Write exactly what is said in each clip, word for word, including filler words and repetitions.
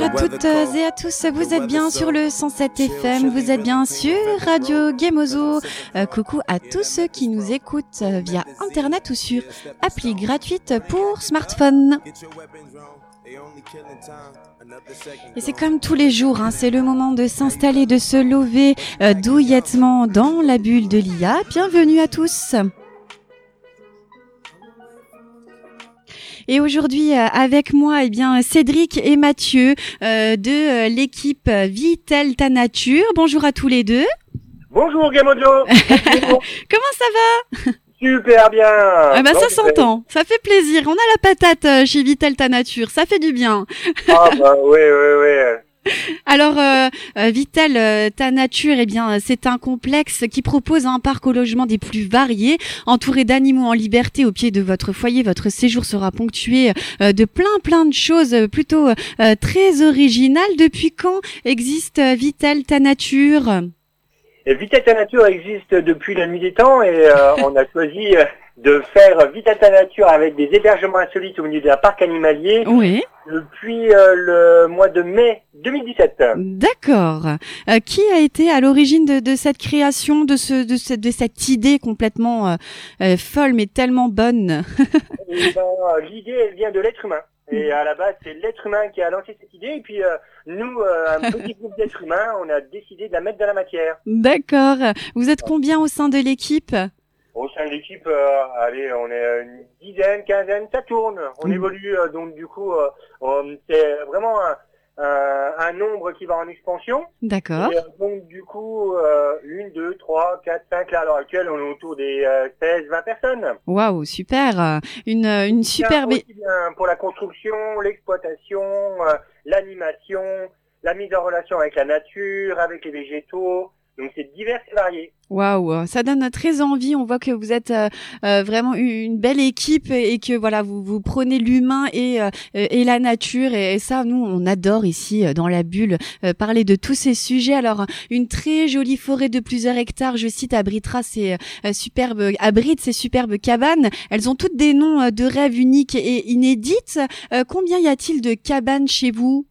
toutes et à tous, vous êtes bien sur le cent sept F M, vous êtes bien sur Radio Gemozo. Euh, coucou à tous ceux qui nous écoutent via internet ou sur appli gratuite pour smartphone. Et c'est comme tous les jours, hein, c'est le moment de s'installer, de se lever euh, douillettement dans la bulle de l'I A. Bienvenue à tous. Et aujourd'hui, euh, avec moi, eh bien, Cédric et Mathieu euh, de euh, l'équipe Vitel ta nature. Bonjour à tous les deux. Bonjour Gemozo. Comment ça va? Super bien. Ah bah non, ça s'entend, ça fait plaisir. On a la patate euh, chez Vitel ta nature, ça fait du bien. Ah bah oui, oui, oui. Alors, euh, euh, Vitel euh, ta nature, eh bien, c'est un complexe qui propose un parc au logement des plus variés, entouré d'animaux en liberté au pied de votre foyer. Votre séjour sera ponctué euh, de plein, plein de choses plutôt euh, très originales. Depuis quand existe euh, Vitel ta nature? Et Vitel ta nature existe depuis la nuit des temps et euh, on a choisi euh, de faire Vitel ta nature avec des hébergements insolites au milieu d'un parc animalier. Oui. Depuis euh, le mois de mai deux mille dix-sept. D'accord. Euh, qui a été à l'origine de, de cette création, de, ce, de, ce, de cette idée complètement euh, euh, folle mais tellement bonne? Et ben, l'idée, elle vient de l'être humain. Et à la base, c'est l'être humain qui a lancé cette idée. Et puis, euh, nous, euh, un petit groupe d'êtres humains, on a décidé de la mettre dans la matière. D'accord. Vous êtes combien au sein de l'équipe? Au sein de l'équipe, euh, allez, on est une dizaine, quinzaine, ça tourne. On mmh. évolue, euh, donc du coup, euh, on, c'est vraiment un, un, un nombre qui va en expansion. D'accord. Et, euh, donc du coup, euh, une, deux, trois, quatre, cinq, là à l'heure actuelle, on est autour des euh, seize, vingt personnes. Waouh, super. Une, une superbe... Aussi bien pour la construction, l'exploitation, euh, l'animation, la mise en relation avec la nature, avec les végétaux. Donc c'est divers et varié. Waouh, ça donne très envie. On voit que vous êtes euh, euh, vraiment une belle équipe et que voilà, vous vous prenez l'humain et euh, et la nature et, et ça, nous, on adore ici dans la bulle euh, parler de tous ces sujets. Alors, une très jolie forêt de plusieurs hectares, je cite, abritera ces euh, superbes abrite ces superbes cabanes. Elles ont toutes des noms euh, de rêves uniques et inédites. Euh, combien y a-t-il de cabanes chez vous?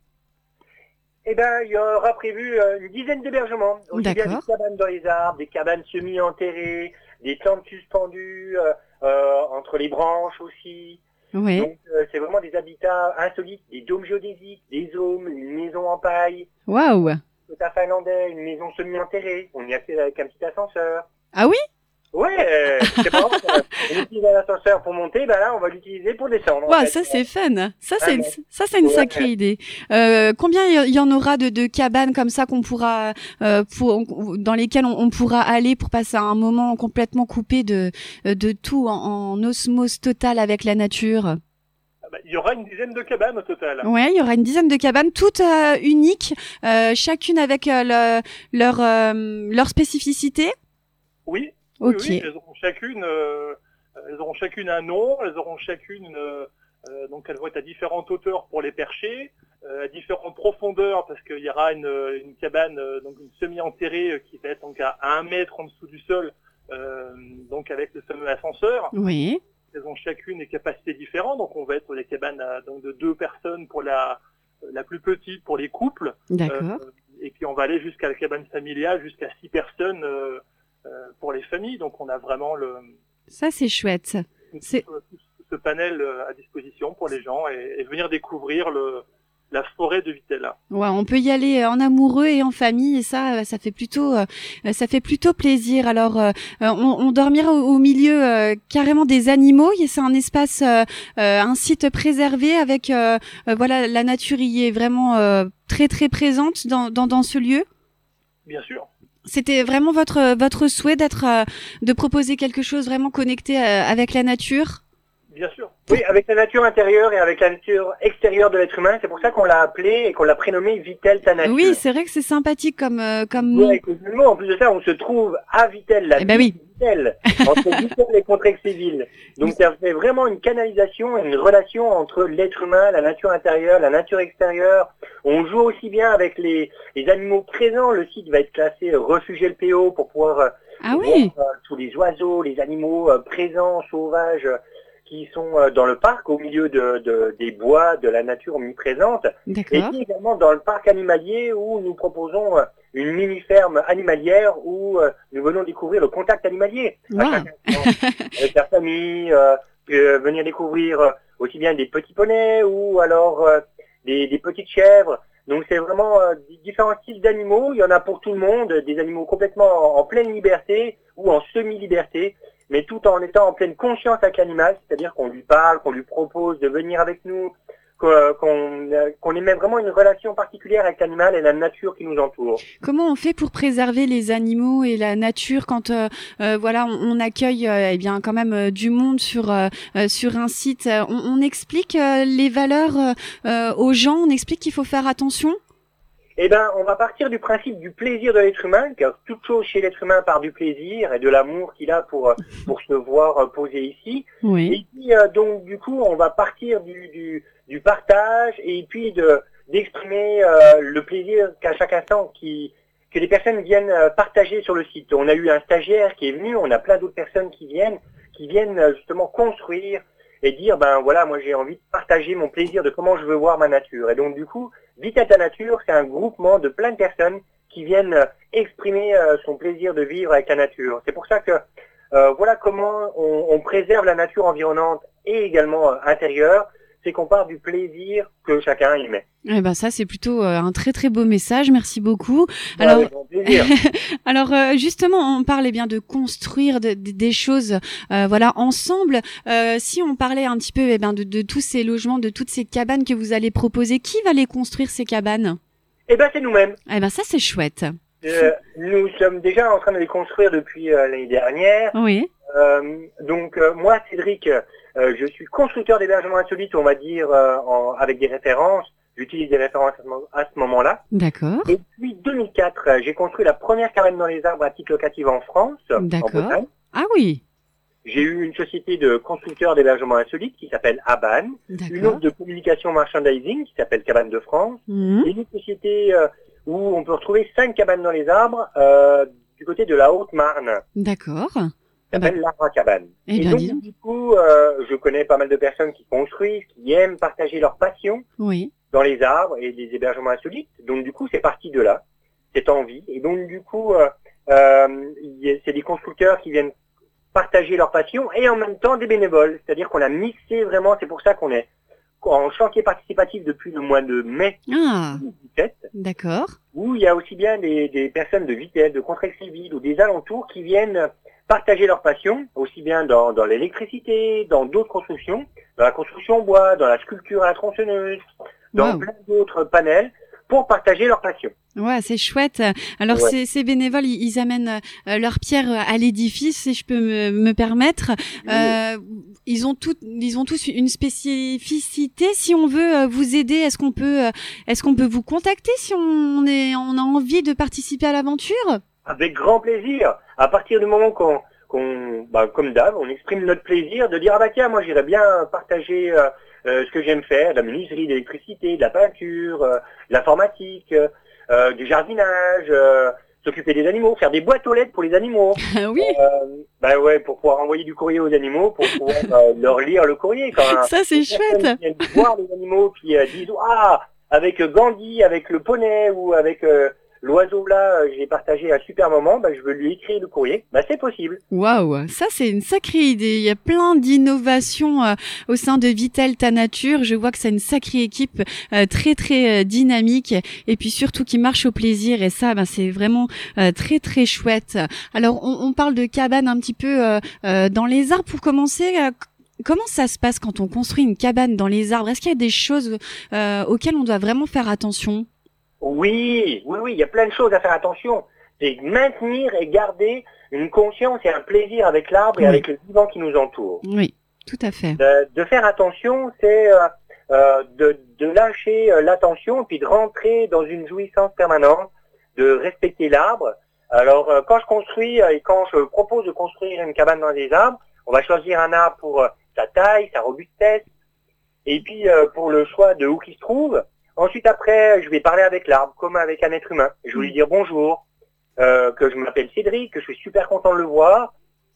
Eh ben, il y aura prévu euh, une dizaine d'hébergements. Aussi bien des cabanes dans les arbres, des cabanes semi-enterrées, des tentes suspendues euh, euh, entre les branches aussi. Oui. Donc, euh, c'est vraiment des habitats insolites, des dômes géodésiques, des zones, une maison en paille. Waouh. Un finlandais, une maison semi-enterrée. On y accède avec un petit ascenseur. Ah oui? Ouais, euh, c'est bon. On utilise un ascenseur pour monter, ben là, on va l'utiliser pour descendre. Ouais, ça c'est fun. Ça c'est une, ça c'est une ouais. sacrée idée. Euh, combien il y en aura de, de cabanes comme ça qu'on pourra, euh, pour, dans lesquelles on, on pourra aller pour passer un moment complètement coupé de, de tout en, en osmose totale avec la nature? Il y aura une dizaine de cabanes au total. Ouais, il y aura une dizaine de cabanes, toutes euh, uniques, euh, chacune avec euh, le, leur, euh, leur spécificité. Oui. Ok. Oui, oui, elles auront chacune, euh, elles auront chacune un nom, elles auront chacune, euh, euh, donc elles vont être à différentes hauteurs pour les percher, euh, à différentes profondeurs parce qu'il y aura une, une cabane, euh, donc une semi-enterrée euh, qui va être donc à, à un mètre en dessous du sol, euh, donc avec le fameux ascenseur. Oui. Elles ont chacune des capacités différentes, donc on va être les cabanes à, donc de deux personnes pour la, la plus petite pour les couples. D'accord. Euh, et puis on va aller jusqu'à la cabane familiale, jusqu'à six personnes. Euh, Euh, pour les familles, donc on a vraiment le ça c'est chouette c'est ce panel à disposition pour les gens et, et venir découvrir le la forêt de Vitel. Ouais, on peut y aller en amoureux et en famille et ça ça fait plutôt ça fait plutôt plaisir. Alors euh, on, on dormira au, au milieu euh, carrément des animaux, c'est un espace euh, un site préservé avec euh, voilà la nature y est vraiment euh, très très présente dans dans dans ce lieu. Bien sûr. C'était vraiment votre votre souhait d'être euh, de proposer quelque chose vraiment connecté euh, avec la nature? Bien sûr. Oui, avec la nature intérieure et avec la nature extérieure de l'être humain. C'est pour ça qu'on l'a appelé et qu'on l'a prénommé Vitel ta nature. Oui, c'est vrai que c'est sympathique comme euh, comme nom. Ouais, en plus de ça, on se trouve à Vitel, la eh ben oui. Vitel, entre Vitel et Contrexéville. Donc ça fait vraiment une canalisation et une relation entre l'être humain, la nature intérieure, la nature extérieure. On joue aussi bien avec les, les animaux présents. Le site va être classé refuge L P O pour pouvoir ah oui. voir euh, tous les oiseaux, les animaux euh, présents, sauvages, qui sont euh, dans le parc, au milieu de, de, des bois, de la nature omniprésente. Et puis également dans le parc animalier où nous proposons euh, une mini-ferme animalière où euh, nous venons découvrir le contact animalier. Wow. À chaque instant, avec la famille, euh, euh, venir découvrir euh, aussi bien des petits poneys ou alors euh, des, des petites chèvres. Donc c'est vraiment euh, différents styles d'animaux. Il y en a pour tout le monde, des animaux complètement en, en pleine liberté ou en semi-liberté, mais tout en étant en pleine conscience avec l'animal, c'est-à-dire qu'on lui parle, qu'on lui propose de venir avec nous, qu'on qu'on émet vraiment une relation particulière avec l'animal et la nature qui nous entoure. Comment on fait pour préserver les animaux et la nature quand euh, euh, voilà on, on accueille euh, eh bien quand même euh, du monde sur euh, sur un site, on, on explique euh, les valeurs euh, aux gens, on explique qu'il faut faire attention? Eh ben, on va partir du principe du plaisir de l'être humain, car toute chose chez l'être humain part du plaisir et de l'amour qu'il a pour pour se voir posé ici. Oui. Et puis euh, donc du coup, on va partir du du, du partage et puis de d'exprimer euh, le plaisir qu'à chaque instant qui que les personnes viennent partager sur le site. On a eu un stagiaire qui est venu, on a plein d'autres personnes qui viennent qui viennent justement construire et dire ben voilà, moi j'ai envie de partager mon plaisir de comment je veux voir ma nature. Et donc du coup, Vita ta nature, c'est un groupement de plein de personnes qui viennent exprimer euh, son plaisir de vivre avec la nature. C'est pour ça que euh, voilà comment on, on préserve la nature environnante et également euh, intérieure, c'est qu'on part du plaisir que chacun y met. Eh ben ça c'est plutôt euh, un très très beau message, merci beaucoup. Ouais, Alors avec grand plaisir. alors euh, justement on parlait bien de construire de, de, des choses euh, voilà ensemble. Euh, si on parlait un petit peu eh ben de, de tous ces logements, de toutes ces cabanes que vous allez proposer, qui va les construire ces cabanes? Eh ben c'est nous-mêmes. Eh ben ça c'est chouette. Euh, nous sommes déjà en train de les construire depuis euh, l'année dernière. Oui. Euh, donc euh, moi Cédric, euh, je suis constructeur d'hébergement insolite, on va dire euh, en, avec des références. J'utilise des références à ce moment-là. D'accord. Et depuis deux mille quatre, j'ai construit la première cabane dans les arbres à titre locatif en France, en Bretagne. Ah oui. J'ai eu une société de constructeurs d'hébergement insolite qui s'appelle Aban, une autre de communication merchandising qui s'appelle Cabane de France, mmh. et une autre société euh, où on peut retrouver cinq cabanes dans les arbres euh, du côté de la Haute-Marne. D'accord. Ça s'appelle bah. l'Arbre à Cabane. Eh et bien, donc, disons. du coup, euh, je connais pas mal de personnes qui construisent, qui aiment partager leur passion oui. dans les arbres et les hébergements insolites. Donc, du coup, c'est parti de là, cette envie. Et donc, du coup, euh, euh, c'est des constructeurs qui viennent partager leur passion et en même temps des bénévoles. C'est-à-dire qu'on a mixé vraiment, c'est pour ça qu'on est en chantier participatif depuis le mois de mai ah. deux mille dix-sept. D'accord. Où il y a aussi bien des, des personnes de Vittel, de Contrexéville ou des alentours qui viennent partager leur passion, aussi bien dans, dans l'électricité, dans d'autres constructions, dans la construction en bois, dans la sculpture à la tronçonneuse, dans wow. plein d'autres panels, pour partager leur passion. Ouais, c'est chouette. Alors ouais. ces, ces bénévoles, ils, ils amènent euh, leur pierre à l'édifice, si je peux me, me permettre. Oui. Euh, ils ont tout, ils ont tous une spécificité. Si on veut euh, vous aider, est-ce qu'on peut, euh, est-ce qu'on peut vous contacter si on est, on a envie de participer à l'aventure? Avec grand plaisir. À partir du moment qu'on, qu'on, bah, comme d'hab, on exprime notre plaisir de dire ah bah tiens, moi j'irais bien partager euh, euh, ce que j'aime faire, de la menuiserie, de l'électricité, de la peinture, euh, de l'informatique. Euh, du jardinage, euh, s'occuper des animaux, faire des boîtes aux lettres pour les animaux. oui. Euh, bah ouais, pour pouvoir envoyer du courrier aux animaux, pour pouvoir euh, leur lire le courrier. Quand ça c'est chouette. Qui viennent voir les animaux qui euh, disent ah avec Gandhi, avec le poney ou avec euh, l'oiseau là, j'ai partagé un super moment, bah, je veux lui écrire le courrier. Bah c'est possible. Waouh, ça c'est une sacrée idée. Il y a plein d'innovations euh, au sein de Vital ta nature. Je vois que c'est une sacrée équipe euh, très très euh, dynamique et puis surtout qui marche au plaisir et ça, bah, c'est vraiment euh, très très chouette. Alors on, on parle de cabane un petit peu euh, euh, dans les arbres pour commencer. Euh, Comment ça se passe quand on construit une cabane dans les arbres? Est-ce qu'il y a des choses euh, auxquelles on doit vraiment faire attention? Oui, oui, oui, il y a plein de choses à faire attention. C'est maintenir et garder une conscience et un plaisir avec l'arbre et oui. avec le vivant qui nous entoure. Oui, tout à fait. De, de faire attention, c'est euh, euh, de, de lâcher euh, l'attention et puis de rentrer dans une jouissance permanente, de respecter l'arbre. Alors, euh, quand je construis euh, et quand je propose de construire une cabane dans les arbres, on va choisir un arbre pour euh, sa taille, sa robustesse, et puis euh, pour le choix de où il se trouve. Ensuite, après, je vais parler avec l'arbre, comme avec un être humain. Je vais lui dire bonjour, euh, que je m'appelle Cédric, que je suis super content de le voir,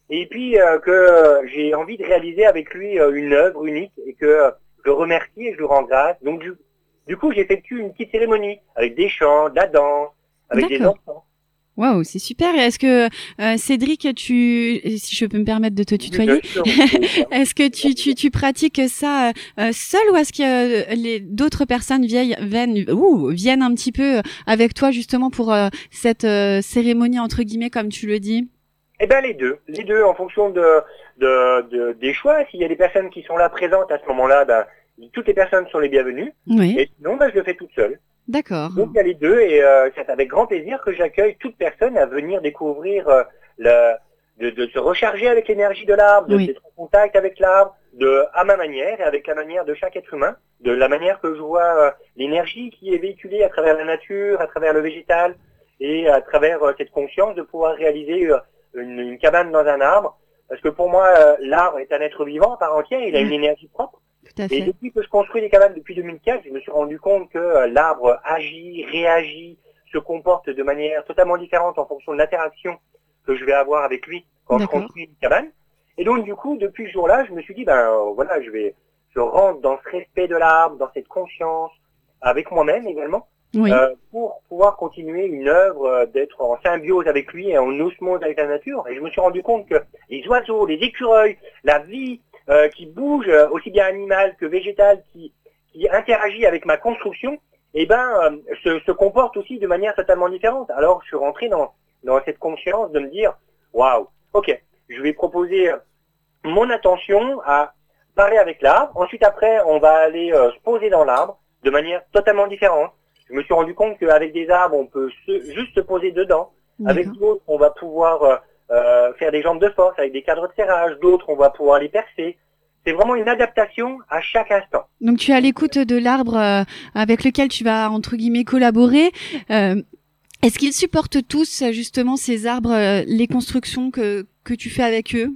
et puis euh, que euh, j'ai envie de réaliser avec lui euh, une œuvre unique et que euh, je le remercie et je le rends grâce. Donc du, du coup, j'effectue une petite cérémonie avec des chants, de la danse, avec des D'accord. enfants. Waouh, c'est super. Et est-ce que euh, Cédric, tu, si je peux me permettre de te tutoyer, Bien sûr, bien sûr. est-ce que tu, tu, tu pratiques ça euh, seul ou est-ce que euh, les d'autres personnes viennent, viennent, ouh, viennent un petit peu avec toi justement pour euh, cette euh, cérémonie entre guillemets comme tu le dis? Eh ben les deux, les deux en fonction de, de, de des choix. S'il y a des personnes qui sont là présentes à ce moment-là, ben toutes les personnes sont les bienvenues. Oui. Et sinon, ben je le fais toute seule. D'accord. Donc il y a les deux et euh, c'est avec grand plaisir que j'accueille toute personne à venir découvrir euh, le, de, de se recharger avec l'énergie de l'arbre, de Oui. d'être en contact avec l'arbre, de à ma manière et avec la manière de chaque être humain, de la manière que je vois euh, l'énergie qui est véhiculée à travers la nature, à travers le végétal et à travers euh, cette conscience de pouvoir réaliser euh, une, une cabane dans un arbre. Parce que pour moi, euh, l'arbre est un être vivant à part entière, il a Oui. une énergie propre. Tout à Et fait. depuis que je construis des cabanes depuis deux mille quatre, je me suis rendu compte que euh, l'arbre agit, réagit, se comporte de manière totalement différente en fonction de l'interaction que je vais avoir avec lui quand je D'accord. construis une cabane. Et donc du coup, depuis ce jour-là, je me suis dit, ben euh, voilà, je vais, je rentre dans ce respect de l'arbre, dans cette conscience, avec moi-même également, Oui. euh, pour pouvoir continuer une œuvre, euh, d'être en symbiose avec lui et en osmose avec la nature. Et je me suis rendu compte que les oiseaux, les écureuils, la vie euh, qui bouge, euh, aussi bien animale que végétale, qui, qui interagit avec ma construction, eh ben, euh, se, se comporte aussi de manière totalement différente. Alors, je suis rentré dans, dans cette conscience de me dire, waouh, ok, je vais proposer euh, mon attention à parler avec l'arbre. Ensuite, après, on va aller euh, se poser dans l'arbre de manière totalement différente. Je me suis rendu compte qu'avec des arbres, on peut se, juste se poser dedans. Avec D'accord. d'autres, on va pouvoir euh, euh, faire des jambes de force avec des cadres de serrage. D'autres, on va pouvoir les percer. C'est vraiment une adaptation à chaque instant. Donc tu es à l'écoute de l'arbre euh, avec lequel tu vas entre guillemets collaborer. Euh, est-ce qu'ils supportent tous justement ces arbres, euh, les constructions que que tu fais avec eux?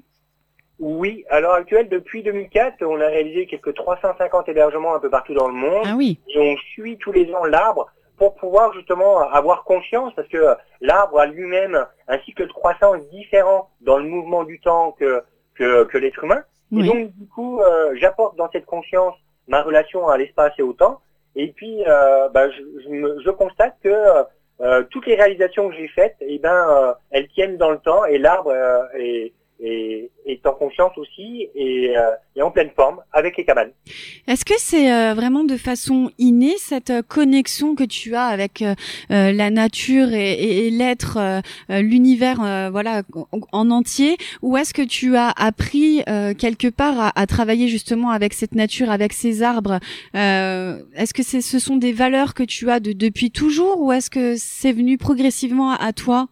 Oui, à l'heure actuelle, depuis deux mille quatre, on a réalisé quelques trois cent cinquante hébergements un peu partout dans le monde. Ah oui. Et on suit tous les ans l'arbre pour pouvoir justement avoir conscience, parce que l'arbre a lui-même un cycle de croissance différent dans le mouvement du temps que, que, que l'être humain. Et Oui. donc, du coup, euh, j'apporte dans cette conscience ma relation à l'espace et au temps. Et puis, euh, bah, je, je, me, je constate que euh, toutes les réalisations que j'ai faites, eh ben, euh, elles tiennent dans le temps et l'arbre euh, est, est, est en conscience aussi et, euh, est en pleine forme avec les cabanes. Est-ce que c'est euh, vraiment de façon innée cette euh, connexion que tu as avec euh, euh, la nature et, et, et l'être, euh, euh, l'univers, euh, voilà, en, en entier, ou est-ce que tu as appris euh, quelque part à, à travailler justement avec cette nature, avec ces arbres? euh, Est-ce que c'est, ce sont des valeurs que tu as de, depuis toujours, ou est-ce que c'est venu progressivement à, à toi?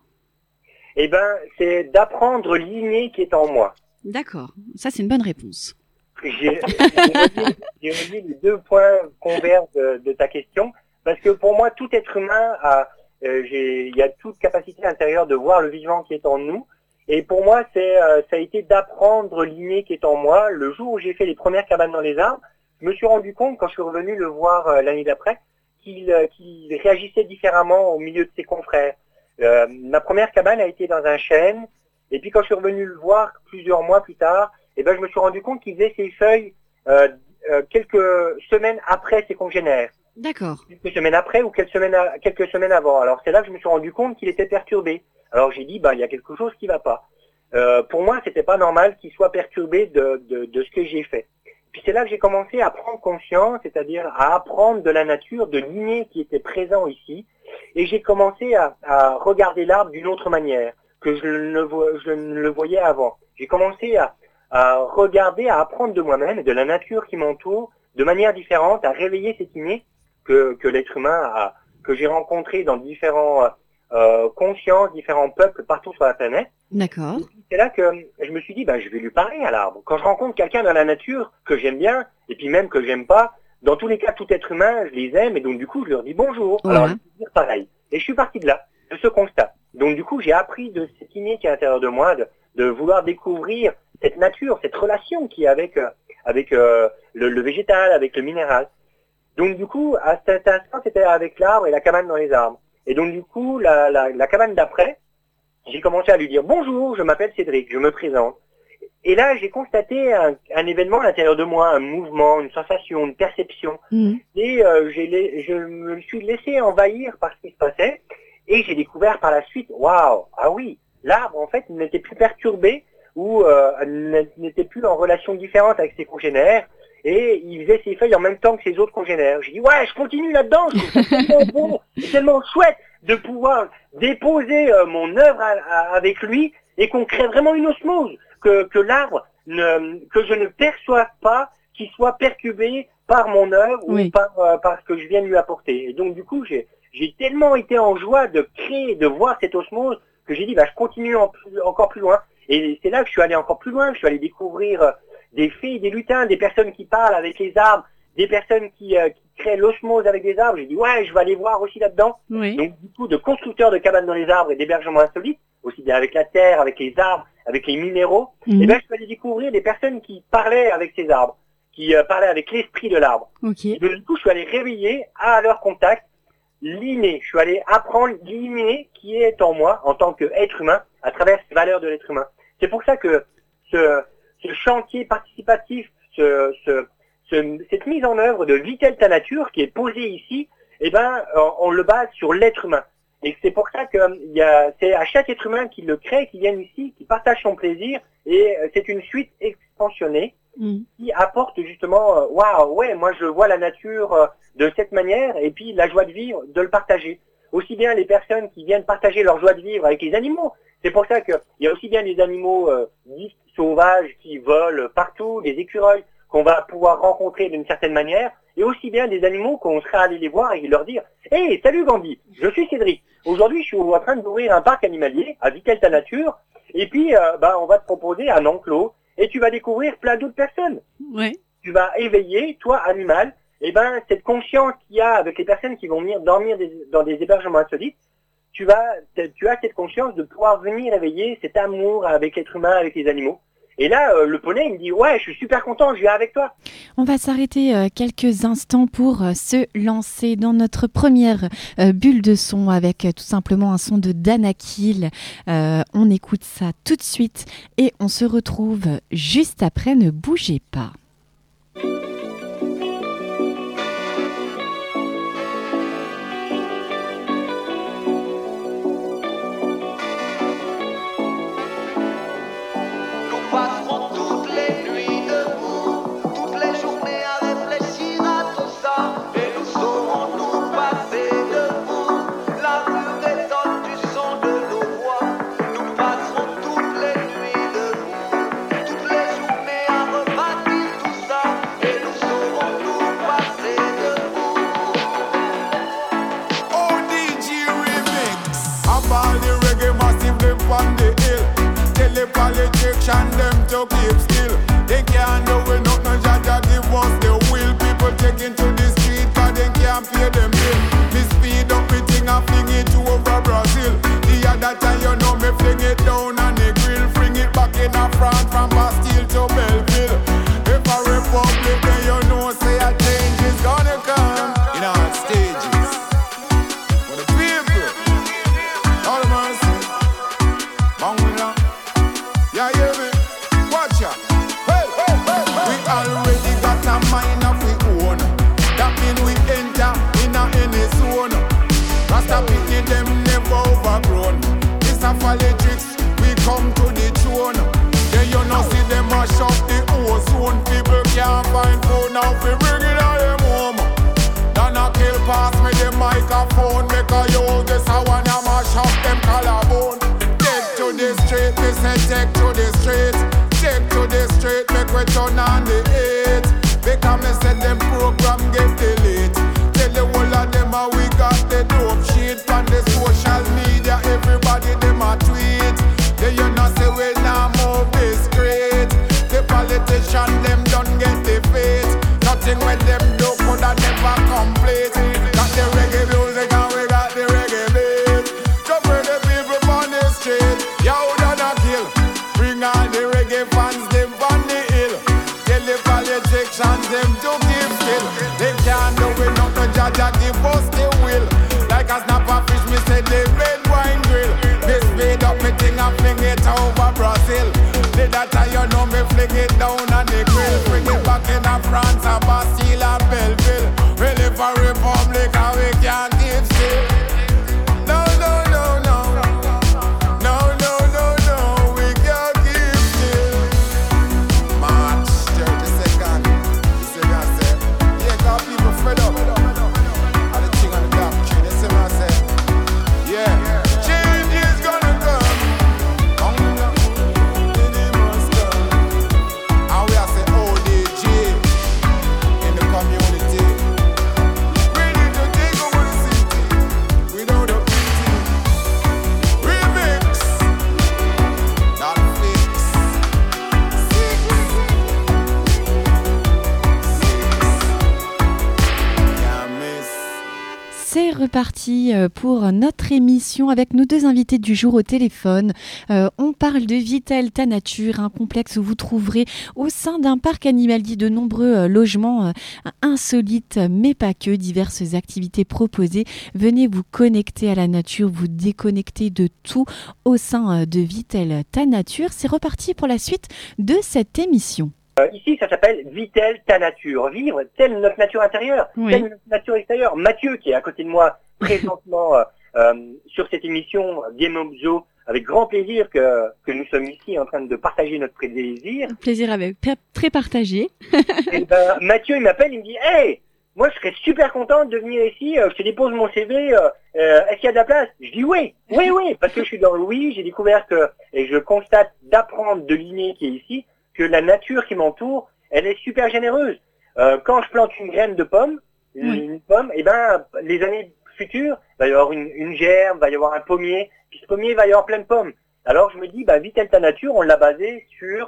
Eh ben, c'est d'apprendre l'inné qui est en moi. D'accord, ça c'est une bonne réponse. J'ai relié les deux points convergent de, de ta question, parce que pour moi, tout être humain a, euh, j'ai, il y a toute capacité intérieure de voir le vivant qui est en nous. Et pour moi, c'est, euh, ça a été d'apprendre l'inné qui est en moi. Le jour où j'ai fait les premières cabanes dans les arbres, je me suis rendu compte, quand je suis revenu le voir euh, l'année d'après, qu'il, euh, qu'il réagissait différemment au milieu de ses confrères. Euh, ma première cabane a été dans un chêne, et puis quand je suis revenu le voir plusieurs mois plus tard, eh ben, je me suis rendu compte qu'il faisait ses feuilles euh, euh, quelques semaines après ses congénères. D'accord. Quelques semaines après ou quelques semaines, à, quelques semaines avant. Alors c'est là que je me suis rendu compte qu'il était perturbé. Alors j'ai dit, bah il y a quelque chose qui va pas. Euh, pour moi, c'était pas normal qu'il soit perturbé de, de, de ce que j'ai fait. Puis c'est là que j'ai commencé à prendre conscience, c'est-à-dire à apprendre de la nature, de l'inné qui était présent ici. Et j'ai commencé à, à regarder l'arbre d'une autre manière que je ne, vo- je ne le voyais avant. J'ai commencé à à regarder, à apprendre de moi-même et de la nature qui m'entoure de manière différente, à réveiller cet inné que, que l'être humain a, que j'ai rencontré dans différents euh, consciences, différents peuples partout sur la planète. D'accord. C'est là que je me suis dit, ben, je vais lui parler à l'arbre. Quand je rencontre quelqu'un dans la nature que j'aime bien, et puis même que j'aime pas, dans tous les cas, tout être humain, je les aime, et donc du coup, je leur dis bonjour. Voilà. Alors, je vais dire pareil. Et je suis parti de là, de ce constat. Donc du coup, j'ai appris de cet inné qui est à l'intérieur de moi, de, de vouloir découvrir cette nature, cette relation qui est avec, euh, avec euh, le, le végétal, avec le minéral. Donc du coup, à cet instant, c'était avec l'arbre et la cabane dans les arbres. Et donc du coup, la, la, la cabane d'après, j'ai commencé à lui dire bonjour, je m'appelle Cédric, je me présente. Et là, j'ai constaté un, un événement à l'intérieur de moi, un mouvement, une sensation, une perception. Mmh. Et euh, j'ai, je me suis laissé envahir par ce qui se passait. Et j'ai découvert par la suite, waouh, ah oui, l'arbre en fait n'était plus perturbé ou euh, n'était plus en relation différente avec ses congénères. Et il faisait ses feuilles en même temps que ses autres congénères. J'ai dit ouais, je continue là-dedans, je trouve ça tellement beau, c'est tellement chouette de pouvoir déposer euh, mon œuvre à, à, avec lui et qu'on crée vraiment une osmose. Que, que l'arbre, ne, que je ne perçoive pas, qu'il soit perturbé par mon œuvre oui. ou par, euh, par ce que je viens de lui apporter. Et donc du coup, j'ai, j'ai tellement été en joie de créer, de voir cette osmose, que j'ai dit, bah, je continue en plus, encore plus loin. Et c'est là que je suis allé encore plus loin, je suis allé découvrir euh, des fées, des lutins, des personnes qui parlent avec les arbres, des personnes qui, euh, qui créent l'osmose avec des arbres. J'ai dit, ouais, je vais aller voir aussi là-dedans. Oui. Donc du coup, de constructeurs de cabanes dans les arbres et d'hébergements insolites, aussi bien avec la terre, avec les arbres, avec les minéraux, mmh. et ben je suis allé découvrir des personnes qui parlaient avec ces arbres, qui euh, parlaient avec l'esprit de l'arbre. Okay. Et du coup, je suis allé réveiller à leur contact l'inné. Je suis allé apprendre l'inné qui est en moi, en tant qu'être humain, à travers ces valeurs de l'être humain. C'est pour ça que ce, ce chantier participatif, ce, ce, ce, cette mise en œuvre de Vitel ta nature qui est posée ici, eh ben, on, on le base sur l'être humain. Et c'est pour ça que il y a, c'est à chaque être humain qui le crée, qui vient ici, qui partage son plaisir, et c'est une suite expansionnée mmh. qui apporte justement, waouh, wow, ouais, moi je vois la nature de cette manière, et puis la joie de vivre, de le partager. Aussi bien les personnes qui viennent partager leur joie de vivre avec les animaux. C'est pour ça que il y a aussi bien des animaux euh, dits sauvages qui volent partout, des écureuils qu'on va pouvoir rencontrer d'une certaine manière, et aussi bien des animaux qu'on sera allé les voir et leur dire « Hey, salut Gandhi, je suis Cédric. Aujourd'hui, je suis en train d'ouvrir un parc animalier à Vitel ta nature, et puis euh, bah, on va te proposer un enclos, et tu vas découvrir plein d'autres personnes. Oui. Tu vas éveiller, toi, animal, et ben cette conscience qu'il y a avec les personnes qui vont venir dormir des, dans des hébergements insolites, tu vas, tu as cette conscience de pouvoir venir éveiller cet amour avec l'être humain, avec les animaux. Et là, euh, le poney, il me dit « Ouais, je suis super content, je viens avec toi. » On va s'arrêter euh, quelques instants pour euh, se lancer dans notre première euh, bulle de son avec euh, tout simplement un son de Danakil. Euh, on écoute ça tout de suite et on se retrouve juste après. Ne bougez pas. And them to keep still. They can't do it, not no Jaja give us the will. People taking to the street cause they can't pay them bill. Me speed up me thing and fling it over Brazil. The other time you know me fling it down on the grill. Fling it back in a France from Bastille to Belleville. If a republic then you know say a change is gonna come. In our stages for the people, all the mercy, Bangla. Yeah, yeah, me. Watch out. Hey, hey, hey, hey. We already got a mind of we own. That mean we enter in a any zone. Rasta picking them never overgrown. It's a politics, we come to the throne. Then you know see them mash up the ozone. People can't find food now, we bring it all them home. Then I kill pass me the microphone. Make a yo, this I wanna mash up them collarbone. To the street, me say take to the street. Take to the street, make we turn on the eight. Because me say them program get delete. Tell the whole of them how we got the dope shit. On the social media, everybody them a tweet. They you know say we now move discreet. The politician them don't get defeat. Nothing with them do could have never complete. Got the reggae music and we got the reggae beat. Come for the people on the street. Yo, Danakil, bring all the reggae fans, them on the hill. Tell the politicians, them to keep still. They can't do it, not no Jaja give us the will. Like a snapper fish, me say they red wine grill. Me speed up, me fling it over Brazil. The data you know me fling it down on the grill. Bring it back in a France, a Bastille, a Belleville. We live a republic and we can't keep still. No, no, no, no. No, no, no, no. We can't keep still. March thirty-second. You see me I say, yeah, got people fed up. And the thing on the doctrine, you see me I say, yeah, change is gonna come. Come down, it must come. And we are say O D G in the community. Ready to take over the city without a pity. Remix, not fix. Six, six, can't miss. C'est reparti euh, pour notre émission avec nos deux invités du jour au téléphone. Euh, on parle de Vitel Ta Nature, un complexe où vous trouverez au sein d'un parc animalier de nombreux euh, logements euh, insolites, mais pas que, diverses activités proposées. Venez vous connecter à la nature, vous déconnecter de tout au sein euh, de Vitel Ta Nature. C'est reparti pour la suite de cette émission. Euh, ici, ça s'appelle Vitel Ta Nature. Vivre telle notre nature intérieure, Oui. telle notre nature extérieure. Mathieu, qui est à côté de moi présentement euh, euh, sur cette émission Game of Zoo, avec grand plaisir que, que nous sommes ici en train de partager notre plaisir. Plaisir avec très partagé. Et ben, Mathieu, il m'appelle, il me dit « Hey, moi, je serais super content de venir ici, euh, je te dépose mon C V, euh, euh, est-ce qu'il y a de la place ?» Je dis « Oui, oui, oui, parce que je suis dans le oui, j'ai découvert que, et je constate d'apprendre de l'inné qui est ici, que la nature qui m'entoure, elle est super généreuse. Euh, quand je plante une graine de pomme, une, Oui. une pomme, et ben les années futures, il va y avoir une, une germe, il va y avoir un pommier, puis ce pommier il va y avoir plein de pommes. Alors je me dis, bah Vitel Ta Nature, on l'a basé sur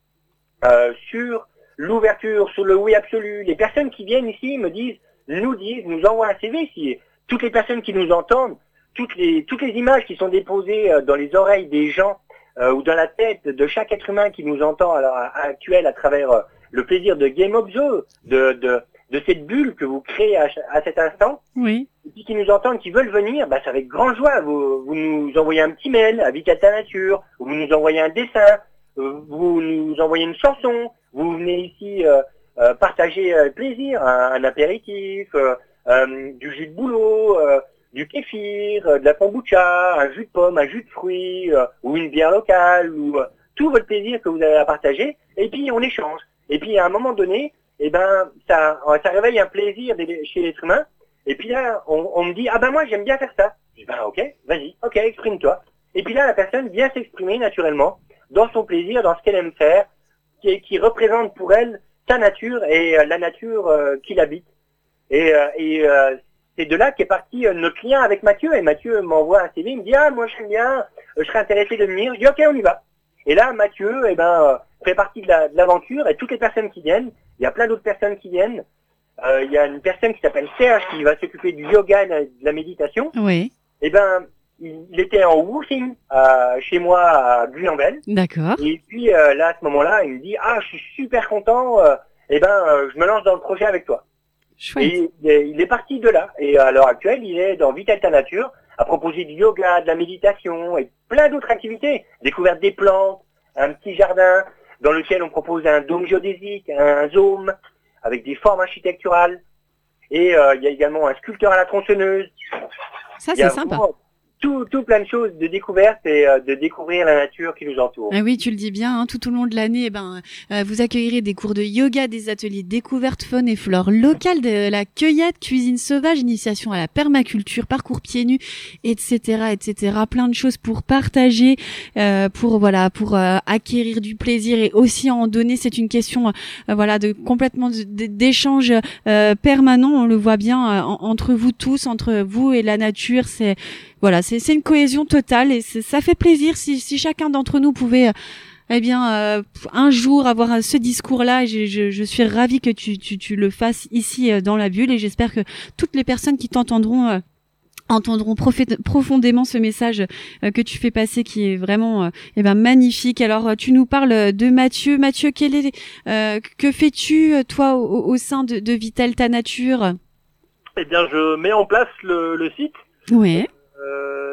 euh, sur l'ouverture, sur le oui absolu. Les personnes qui viennent ici me disent, nous disent, nous envoient un C V ici. Toutes les personnes qui nous entendent, toutes les toutes les images qui sont déposées euh, dans les oreilles des gens, Euh, ou dans la tête de chaque être humain qui nous entend à l'heure actuelle à travers euh, le plaisir de Game of Zoo, de, de, de cette bulle que vous créez à, à cet instant, Oui. et puis qui nous entendent, qui veulent venir, bah, c'est avec grande joie. Vous, vous nous envoyez un petit mail à Vitel Ta Nature, ou vous nous envoyez un dessin, euh, vous nous envoyez une chanson, vous venez ici euh, euh, partager euh, plaisir, un, un apéritif, euh, euh, du jus de bouleau, euh, du kéfir, euh, de la kombucha, un jus de pomme, un jus de fruits, euh, ou une bière locale, ou euh, tout votre plaisir que vous avez à partager, et puis on échange. Et puis à un moment donné, eh ben ça, ça réveille un plaisir des- chez l'être humain, et puis là on, on me dit, ah ben moi j'aime bien faire ça. Je dis, ben ok, vas-y, ok, exprime-toi. Et puis là la personne vient s'exprimer naturellement, dans son plaisir, dans ce qu'elle aime faire, qui, qui représente pour elle sa nature et euh, la nature euh, qui l'habite. Et, euh, et euh, c'est de là qu'est parti euh, notre lien avec Mathieu. Et Mathieu m'envoie un C V, il me dit « Ah, moi j'aime bien, euh, je serais intéressé de venir. » Je dis « Ok, on y va. » Et là, Mathieu eh ben, euh, fait partie de la- de l'aventure. Et toutes les personnes qui viennent, il y a plein d'autres personnes qui viennent. Euh, il y a une personne qui s'appelle Serge qui va s'occuper du yoga et de la méditation. Oui. Et ben, il, il était en woofing euh, chez moi à Guyanvel. D'accord. Et puis euh, là, à ce moment-là, il me dit « Ah, je suis super content. Euh, eh ben, euh, je me lance dans le projet avec toi. » Chouette. Et il est, il est parti de là. Et à l'heure actuelle, il est dans Vitel Ta Nature, à proposer du yoga, de la méditation et plein d'autres activités. Découverte des plantes, un petit jardin dans lequel on propose un dôme géodésique, un zoom avec des formes architecturales. Et euh, il y a également un sculpteur à la tronçonneuse. Ça, Il y a c'est sympa. vraiment tout, tout plein de choses de découverte et euh, de découvrir la nature qui nous entoure. Ah oui, tu le dis bien, hein, tout au long de l'année, eh ben, euh, vous accueillerez des cours de yoga, des ateliers découvertes faune et flore locale, de la cueillette, cuisine sauvage, initiation à la permaculture, parcours pieds nus, et cetera, et cetera. Plein de choses pour partager, euh, pour voilà, pour euh, acquérir du plaisir et aussi en donner. C'est une question, euh, voilà, de complètement de- de- d'échange euh, permanent. On le voit bien euh, en- entre vous tous, entre vous et la nature. C'est voilà, c'est c'est une cohésion totale et c'est- ça fait plaisir si, si chacun d'entre nous pouvait, euh, eh bien, euh, un jour avoir euh, ce discours-là. Et je, je, je suis ravie que tu, tu, tu le fasses ici euh, dans la bulle et j'espère que toutes les personnes qui t'entendront euh, entendront profé- profondément ce message euh, que tu fais passer qui est vraiment euh, eh ben magnifique. Alors euh, tu nous parles de Mathieu. Mathieu, quel est euh, que fais-tu euh, toi au, au sein de, de Vitel Ta Nature? Eh bien, je mets en place le, le site. Ouais. Euh,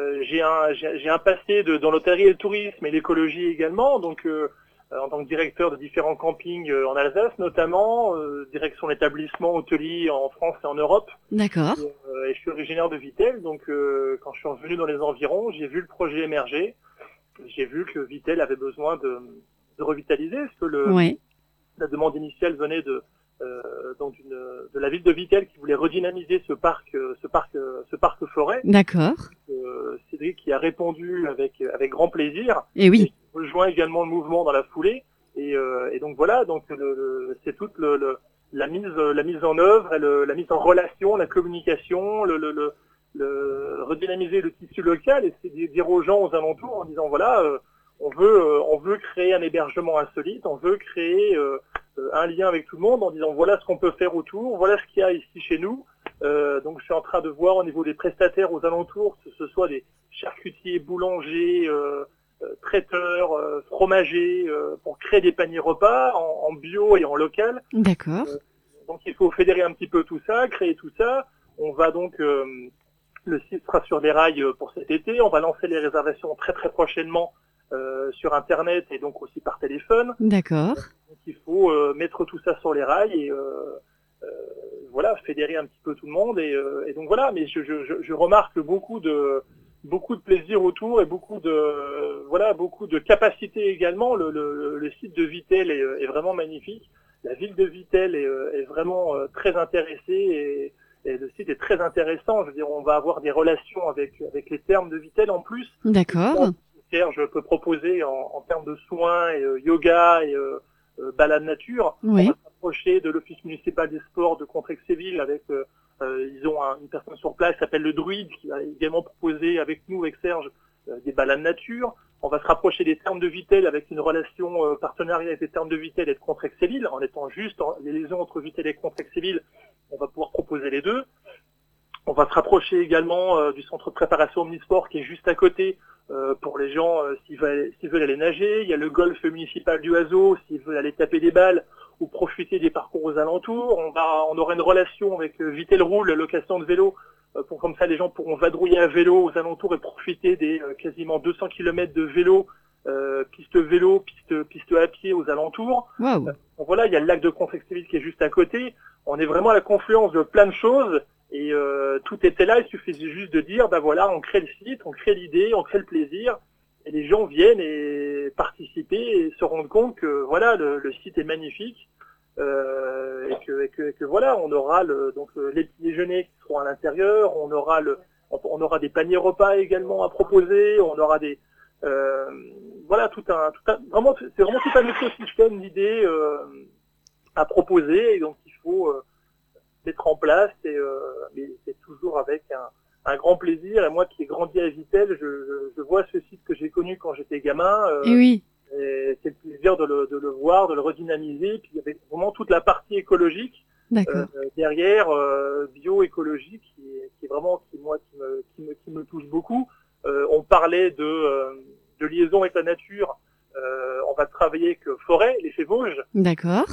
Euh, j'ai un j'ai, j'ai un passé de, dans l'hôtellerie et le tourisme et l'écologie également, donc euh, en tant que directeur de différents campings euh, en Alsace notamment, euh, direction d'établissements hôteliers en France et en Europe. D'accord. Et, euh, et je suis originaire de Vittel, donc euh, quand je suis revenu dans les environs, j'ai vu le projet émerger. J'ai vu que Vittel avait besoin de, de revitaliser, parce que le, Oui. la demande initiale venait de euh, donc d'une, de la ville de Vittel qui voulait redynamiser ce parc, euh, ce parc, euh, ce parc forêt. D'accord. Euh, Cédric qui a répondu avec avec grand plaisir. Et oui. Et qui rejoint également le mouvement dans la foulée. Et, euh, et donc voilà, donc le, le, c'est toute le, le, la mise la mise en œuvre, et le, la mise en relation, la communication, le, le, le, le redynamiser le tissu local et c'est dire aux gens aux alentours en disant voilà, euh, on veut euh, on veut créer un hébergement insolite, on veut créer euh, un lien avec tout le monde en disant voilà ce qu'on peut faire autour, voilà ce qu'il y a ici chez nous. Euh, donc je suis en train de voir au niveau des prestataires aux alentours, que ce soit des charcutiers, boulangers, euh, euh, traiteurs, euh, fromagers, euh, pour créer des paniers repas en, en bio et en local. D'accord. Euh, donc il faut fédérer un petit peu tout ça, créer tout ça. On va donc euh, le site sera sur les rails pour cet été. On va lancer les réservations très très prochainement euh, sur Internet et donc aussi par téléphone. D'accord. Donc il faut euh, mettre tout ça sur les rails et euh, euh, voilà, fédérer un petit peu tout le monde et, euh, et donc voilà. Mais je, je, je remarque beaucoup de beaucoup de plaisir autour et beaucoup de euh, voilà beaucoup de capacité également. Le, le, le site de Vittel est, est vraiment magnifique. La ville de Vittel est, est vraiment euh, très intéressée et, et le site est très intéressant. Je veux dire, on va avoir des relations avec avec les thermes de Vittel en plus. D'accord. Je peux proposer en, en termes de soins et euh, yoga et euh, euh, balade nature. Oui. On va s'approcher de l'Office municipal des sports de Contrexéville avec euh, euh, ils ont un, une personne sur place qui s'appelle le Druide qui va également proposer avec nous, avec Serge, euh, des balades nature. On va se rapprocher des thermes de Vittel avec une relation euh, partenariat avec les thermes de Vittel et de Contrexéville en étant juste en, les liaisons entre Vittel et Contrexéville. On va pouvoir proposer les deux. On va se rapprocher également euh, du centre de préparation omnisport qui est juste à côté euh, pour les gens euh, s'ils veulent, s'ils veulent aller nager. Il y a le golf municipal du Hazeau s'ils veulent aller taper des balles ou profiter des parcours aux alentours. On va, on aura une relation avec euh, Vittel Roule, la location de vélo, euh, pour comme ça les gens pourront vadrouiller à vélo aux alentours et profiter des euh, quasiment deux cents kilomètres de vélo, euh, piste vélo, piste, piste à pied aux alentours. Waouh. Euh, donc voilà, il y a le lac de Contrexéville qui est juste à côté. On est vraiment à la confluence de plein de choses. Et euh, tout était là, il suffisait juste de dire, ben voilà, on crée le site, on crée l'idée, on crée le plaisir, et les gens viennent et participer et se rendent compte que voilà, le, le site est magnifique, euh, et, que, et, que, et que voilà, on aura le, donc les petits déjeuners qui seront à l'intérieur, on aura le, on aura des paniers repas également à proposer, on aura des, euh, voilà, tout un, tout un, vraiment, c'est vraiment tout un écosystème d'idées euh, à proposer, et donc il faut euh, mettre en place et euh, mais c'est toujours avec un, un grand plaisir. Et moi qui ai grandi à Vittel, je, je, je vois ce site que j'ai connu quand j'étais gamin. Euh, Et oui. Et c'est le plaisir de le, de le voir, de le redynamiser. Puis il y avait vraiment toute la partie écologique D'accord. euh, derrière, euh, bio-écologique, qui est, qui est vraiment qui moi qui me, qui me qui me touche beaucoup. Euh, on parlait de euh, de liaison avec la nature. Euh, on va travailler avec Forêt, l'effet Vosges. D'accord.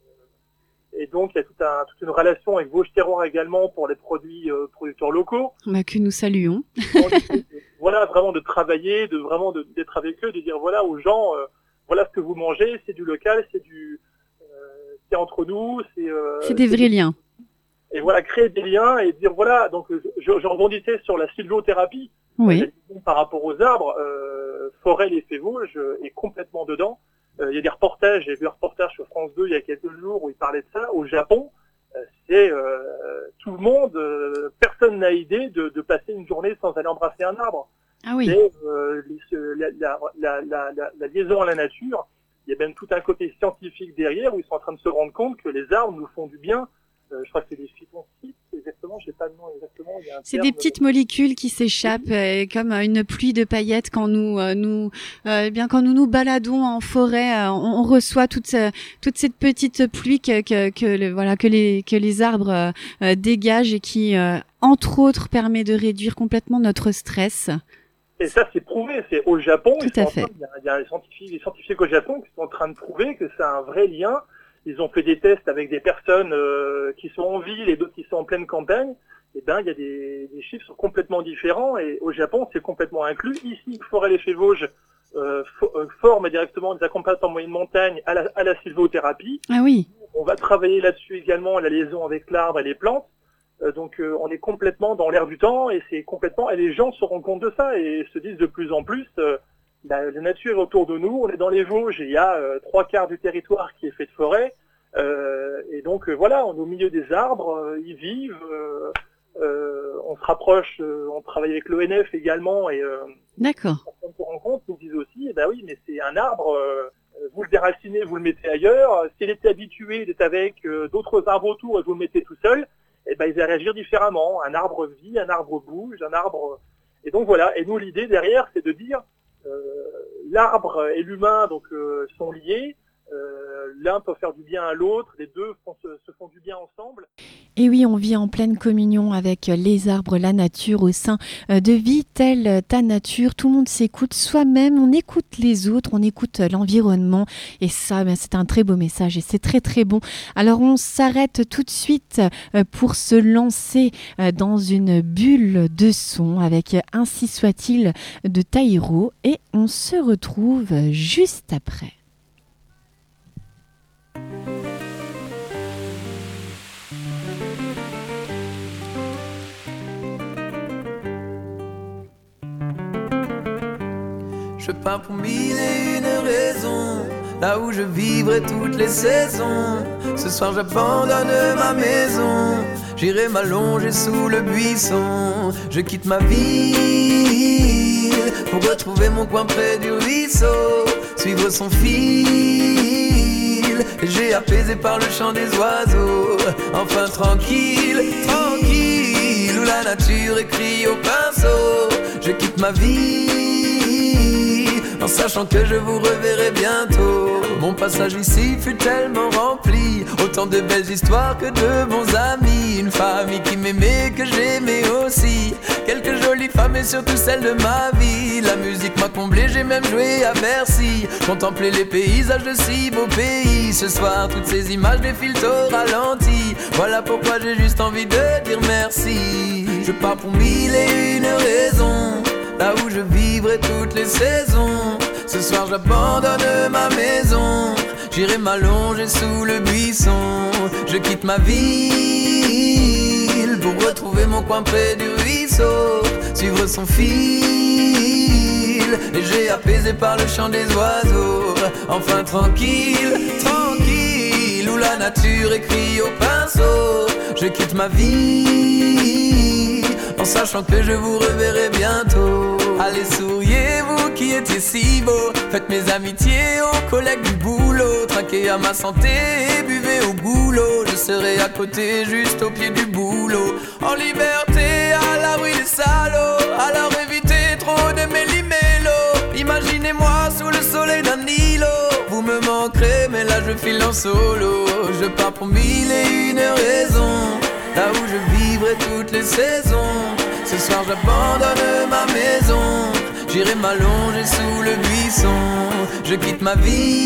Et donc, il y a tout un, toute une relation avec Vosges Terroir également pour les produits euh, producteurs locaux. Bah, que nous saluons. Donc, voilà, vraiment de travailler, de vraiment de, d'être avec eux, de dire voilà aux gens, euh, voilà ce que vous mangez, c'est du local, c'est du, euh, c'est entre nous, c'est. Euh, c'est des vrais liens. Et voilà, créer des liens et dire voilà. Donc, je, je rebondissais sur la sylvothérapie. Oui. Euh, par rapport aux arbres, euh, Forêt l'effet Vosges est complètement dedans. Euh, il y a des reportages, j'ai vu un reportage sur France deux il y a quelques jours où il parlait de ça. Au Japon, euh, c'est euh, tout le monde, euh, personne n'a idée de, de passer une journée sans aller embrasser un arbre. Ah oui. C'est euh, la, la, la, la, la, la liaison à la nature. Il y a même tout un côté scientifique derrière où ils sont en train de se rendre compte que les arbres nous font du bien. Euh, je crois que c'est des phytoncides, exactement, je sais pas le nom exactement. Il y a un C'est terme, des petites molécules qui s'échappent euh, comme une pluie de paillettes quand nous euh, nous euh, eh bien quand nous nous baladons en forêt, euh, on, on reçoit toute ce, toute cette petite pluie que que, que le, voilà que les que les arbres euh, dégagent et qui euh, entre autres permet de réduire complètement notre stress. Et ça, c'est prouvé. C'est au Japon. Tout ils à sont fait. en train, il y a, il y a des scientifiques, des scientifiques au Japon qui sont en train de prouver que c'est un vrai lien. Ils ont fait des tests avec des personnes euh, qui sont en ville et d'autres qui sont en pleine campagne. eh ben, il y a des, des chiffres sont complètement différents, et au Japon, c'est complètement inclus. Ici, Forêt-l'Effet Vosges euh, fo- euh, forme directement des accompagnateurs en moyenne montagne à la, à la sylvothérapie. Ah oui. On va travailler là-dessus également, la liaison avec l'arbre et les plantes. Euh, donc, euh, on est complètement dans l'air du temps, et c'est complètement, et les gens se rendent compte de ça, et se disent de plus en plus, euh, la, la nature est autour de nous, on est dans les Vosges, et il y a euh, trois quarts du territoire qui est fait de forêt. Euh, et donc euh, voilà, on est au milieu des arbres, euh, ils vivent, euh, euh, on se rapproche, euh, on travaille avec l'O N F également, et euh, D'accord. on se rend compte, nous disent aussi, eh ben oui, mais c'est un arbre, euh, vous le déracinez, vous le mettez ailleurs, s'il était habitué d'être avec euh, d'autres arbres autour et vous le mettez tout seul, eh ben il va réagir différemment, un arbre vit, un arbre bouge, un arbre... Et donc voilà, et nous l'idée derrière, c'est de dire, euh, l'arbre et l'humain donc euh, sont liés, Euh, l'un peut faire du bien à l'autre, les deux font, se, se font du bien ensemble. Et oui, on vit en pleine communion avec les arbres, la nature au sein de Vie telle ta nature. Tout le monde s'écoute soi-même, on écoute les autres, on écoute l'environnement. Et ça, ben, c'est un très beau message et c'est très très bon. Alors on s'arrête tout de suite pour se lancer dans une bulle de son avec Ainsi soit-il de Taïro. Et on se retrouve juste après. Je pars pour mille et une raisons, là où je vivrai toutes les saisons. Ce soir j'abandonne ma maison, j'irai m'allonger sous le buisson. Je quitte ma ville pour retrouver mon coin près du ruisseau, suivre son fil, léger apaisé par le chant des oiseaux. Enfin tranquille, tranquille, où la nature écrit au pinceau. Je quitte ma vie en sachant que je vous reverrai bientôt. Mon passage ici fut tellement rempli, autant de belles histoires que de bons amis. Une famille qui m'aimait, que j'aimais aussi, quelques jolies femmes et surtout celles de ma vie. La musique m'a comblé, j'ai même joué à Bercy, contempler les paysages de si beaux pays. Ce soir toutes ces images défilent au ralenti, voilà pourquoi j'ai juste envie de dire merci. Je pars pour mille et une raisons, là où je vivrai toutes les saisons. Ce soir j'abandonne ma maison, j'irai m'allonger sous le buisson. Je quitte ma ville pour retrouver mon coin près du ruisseau, suivre son fil, léger apaisé par le chant des oiseaux. Enfin tranquille, tranquille, où la nature écrit au pinceau. Je quitte ma vie en sachant que je vous reverrai bientôt. Allez souriez vous qui étiez si beaux, faites mes amitiés aux collègues du boulot. Trinquez à ma santé et buvez au goulot, je serai à côté juste au pied du boulot. En liberté à l'abri des salauds, alors évitez trop de méli-mélo. Imaginez-moi sous le soleil d'un îlot, vous me manquerez mais là je file en solo. Je pars pour mille et une raisons, là où je vivrai toutes les saisons. Ce soir j'abandonne ma maison, j'irai m'allonger sous le buisson. Je quitte ma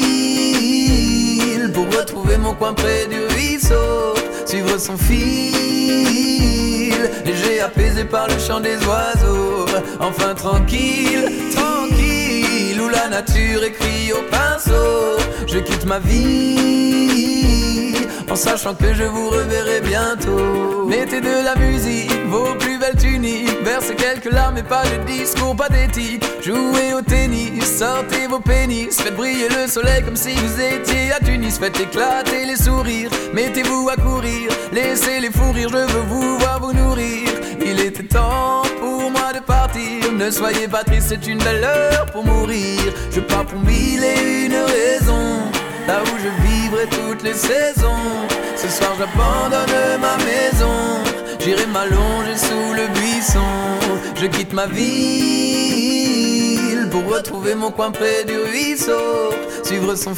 ville pour retrouver mon coin près du ruisseau, suivre son fil, léger apaisé par le chant des oiseaux. Enfin tranquille, tranquille, où la nature écrit au pinceau. Je quitte ma vie en sachant que je vous reverrai bientôt. Mettez de la musique, vos plus belles tuniques, versez quelques larmes et pas de discours pathétiques. Jouez au tennis, sortez vos pénis, faites briller le soleil comme si vous étiez à Tunis. Faites éclater les sourires, mettez-vous à courir, laissez les fous rire, je veux vous voir vous nourrir. Il était temps pour moi de partir, ne soyez pas triste, c'est une belle heure pour mourir. Je pars pour mille et une raisons, là où je vivrai toutes les saisons. Ce soir j'abandonne ma maison, j'irai m'allonger sous le buisson. Je quitte ma ville pour retrouver mon coin près du ruisseau, suivre son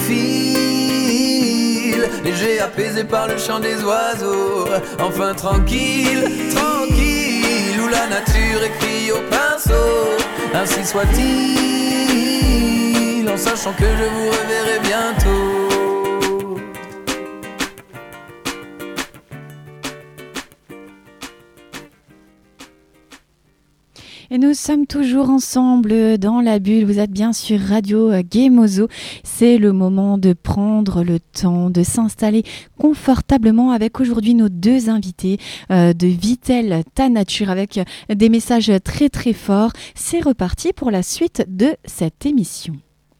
fil, léger apaisé par le chant des oiseaux. Enfin tranquille, tranquille, où la nature écrit au pinceau. Ainsi soit-il, en sachant que je vous reverrai bientôt. Et nous sommes toujours ensemble dans la bulle. Vous êtes bien sur Radio Gemozo. C'est le moment de prendre le temps de s'installer confortablement avec aujourd'hui nos deux invités euh, de Vitel Ta Nature avec des messages très très forts. C'est reparti pour la suite de cette émission.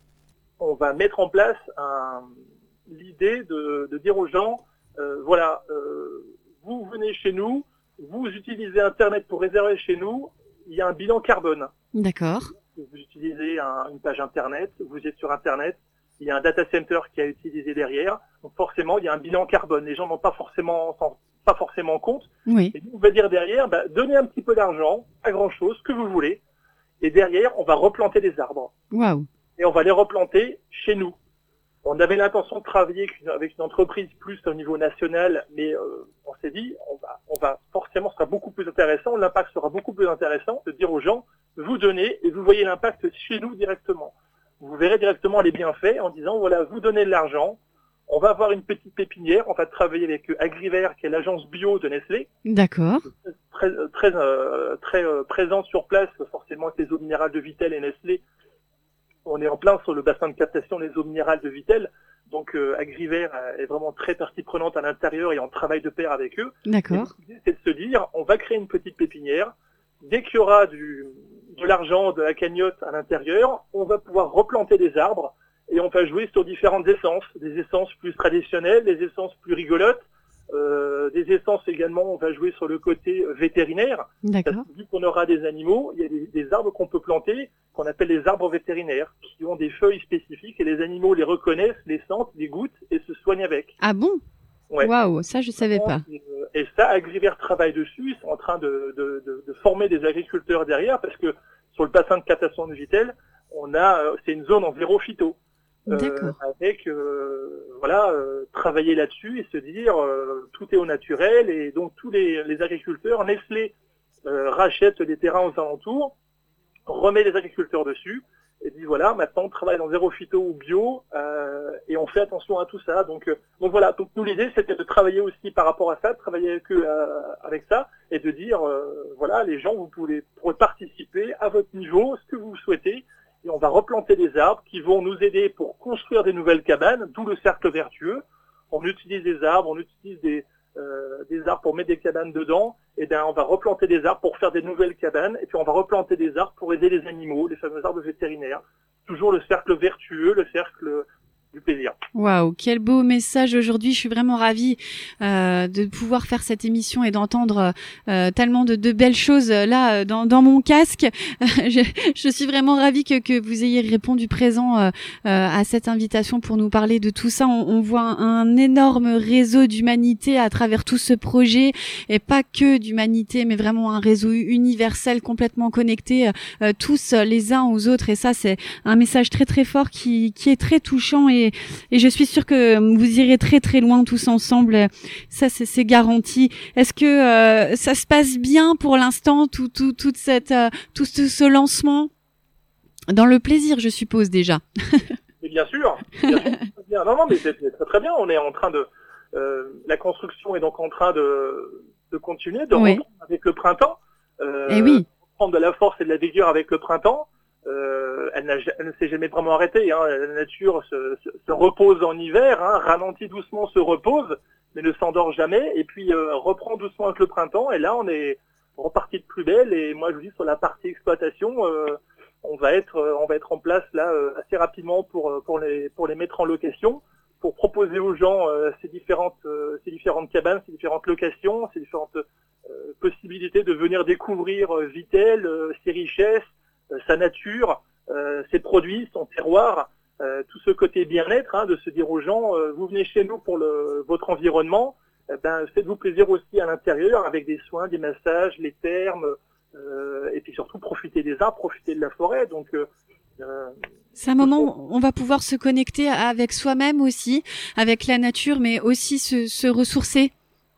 On va mettre en place un, l'idée de, de dire aux gens, euh, voilà, euh, vous venez chez nous, vous utilisez Internet pour réserver chez nous, il y a un bilan carbone. D'accord. Vous utilisez un, une page Internet, vous êtes sur Internet, il y a un data center qui a utilisé derrière, donc forcément il y a un bilan carbone. Les gens n'ont pas forcément, pas forcément compte. Oui. Et nous, on va dire derrière, bah, donnez un petit peu d'argent, pas grand-chose, ce que vous voulez, et derrière on va replanter des arbres. Waouh. Et on va les replanter chez nous. On avait l'intention de travailler avec une, avec une entreprise plus au niveau national, mais euh, on s'est dit, on va, on va forcément, ce sera beaucoup plus intéressant, l'impact sera beaucoup plus intéressant de dire aux gens, vous donnez et vous voyez l'impact chez nous directement. Vous verrez directement les bienfaits en disant, voilà, vous donnez de l'argent, on va avoir une petite pépinière, on va travailler avec Agrivert, qui est l'agence bio de Nestlé. D'accord. Très, très, euh, très euh, présente sur place, forcément avec les eaux minérales de Vitel et Nestlé. On est en plein sur le bassin de captation des eaux minérales de Vitel, donc euh, Agrivert est vraiment très partie prenante à l'intérieur et en travail de pair avec eux. D'accord. L'idée, c'est de se dire, on va créer une petite pépinière. Dès qu'il y aura du, de l'argent, de la cagnotte à l'intérieur, on va pouvoir replanter des arbres et on va jouer sur différentes essences, des essences plus traditionnelles, des essences plus rigolotes, euh, des essences également, on va jouer sur le côté vétérinaire. D'accord. Parce que vu qu'on aura des animaux, il y a des, des arbres qu'on peut planter, qu'on appelle les arbres vétérinaires, qui ont des feuilles spécifiques et les animaux les reconnaissent, les sentent, les goûtent et se soignent avec. Ah bon? Ouais. Waouh, ça je savais pas. Et ça, Agrivert travaille dessus, ils sont en train de, de, de, de former des agriculteurs derrière, parce que sur le bassin de captation de Vitel, on a, c'est une zone en zéro phyto. D'accord. Euh, avec euh, voilà euh, travailler là-dessus et se dire euh, tout est au naturel et donc tous les, les agriculteurs, Nestlé euh, rachète des terrains aux alentours, remet les agriculteurs dessus et dit voilà maintenant on travaille dans zéro phyto ou bio euh, et on fait attention à tout ça. Donc euh, donc voilà, donc nous l'idée c'était de travailler aussi par rapport à ça, de travailler avec eux euh, avec ça et de dire euh, voilà les gens vous pouvez pourrez participer à votre niveau ce que vous souhaitez. Et on va replanter des arbres qui vont nous aider pour construire des nouvelles cabanes, d'où le cercle vertueux. On utilise des arbres, on utilise des, euh, des arbres pour mettre des cabanes dedans. Et bien, on va replanter des arbres pour faire des nouvelles cabanes. Et puis, on va replanter des arbres pour aider les animaux, les fameux arbres vétérinaires. Toujours le cercle vertueux, le cercle du plaisir. Waouh, quel beau message aujourd'hui. Je suis vraiment ravie euh, de pouvoir faire cette émission et d'entendre euh, tellement de, de belles choses euh, là dans, dans mon casque. je, je suis vraiment ravie que, que vous ayez répondu présent euh, euh, à cette invitation pour nous parler de tout ça. On, on voit un, un énorme réseau d'humanité à travers tout ce projet et pas que d'humanité, mais vraiment un réseau universel complètement connecté euh, tous les uns aux autres. Et ça, c'est un message très très fort qui, qui est très touchant et Et, et je suis sûre que vous irez très très loin tous ensemble. Ça, c'est, c'est garanti. Est-ce que euh, ça se passe bien pour l'instant, tout, tout, toute cette, euh, tout ce, ce lancement dans le plaisir, je suppose déjà. Mais bien sûr. Bien sûr bien. Non, non, mais c'est, c'est très très bien. On est en train de, euh, la construction est donc en train de, de continuer, de oui. reprendre avec le printemps. Euh, et oui. Prendre de la force et de la vigueur avec le printemps. Euh, elle, n'a, elle ne s'est jamais vraiment arrêtée. Hein. La nature se, se, se repose en hiver, hein, ralentit doucement, se repose, mais ne s'endort jamais. Et puis euh, reprend doucement avec le printemps. Et là, on est reparti de plus belle. Et moi, je vous dis sur la partie exploitation, euh, on va être, on va être en place là euh, assez rapidement pour pour les pour les mettre en location, pour proposer aux gens euh, ces différentes euh, ces différentes cabanes, ces différentes locations, ces différentes euh, possibilités de venir découvrir euh, Vitel, euh, ses richesses. Sa nature, euh, ses produits, son terroir, euh, tout ce côté bien-être, hein, de se dire aux gens, euh, vous venez chez nous pour le, votre environnement, eh ben, faites-vous plaisir aussi à l'intérieur avec des soins, des massages, les thermes, euh, et puis surtout profitez des arbres, profitez de la forêt. Donc, euh, c'est un moment où on va pouvoir se connecter avec soi-même aussi, avec la nature, mais aussi se, se ressourcer.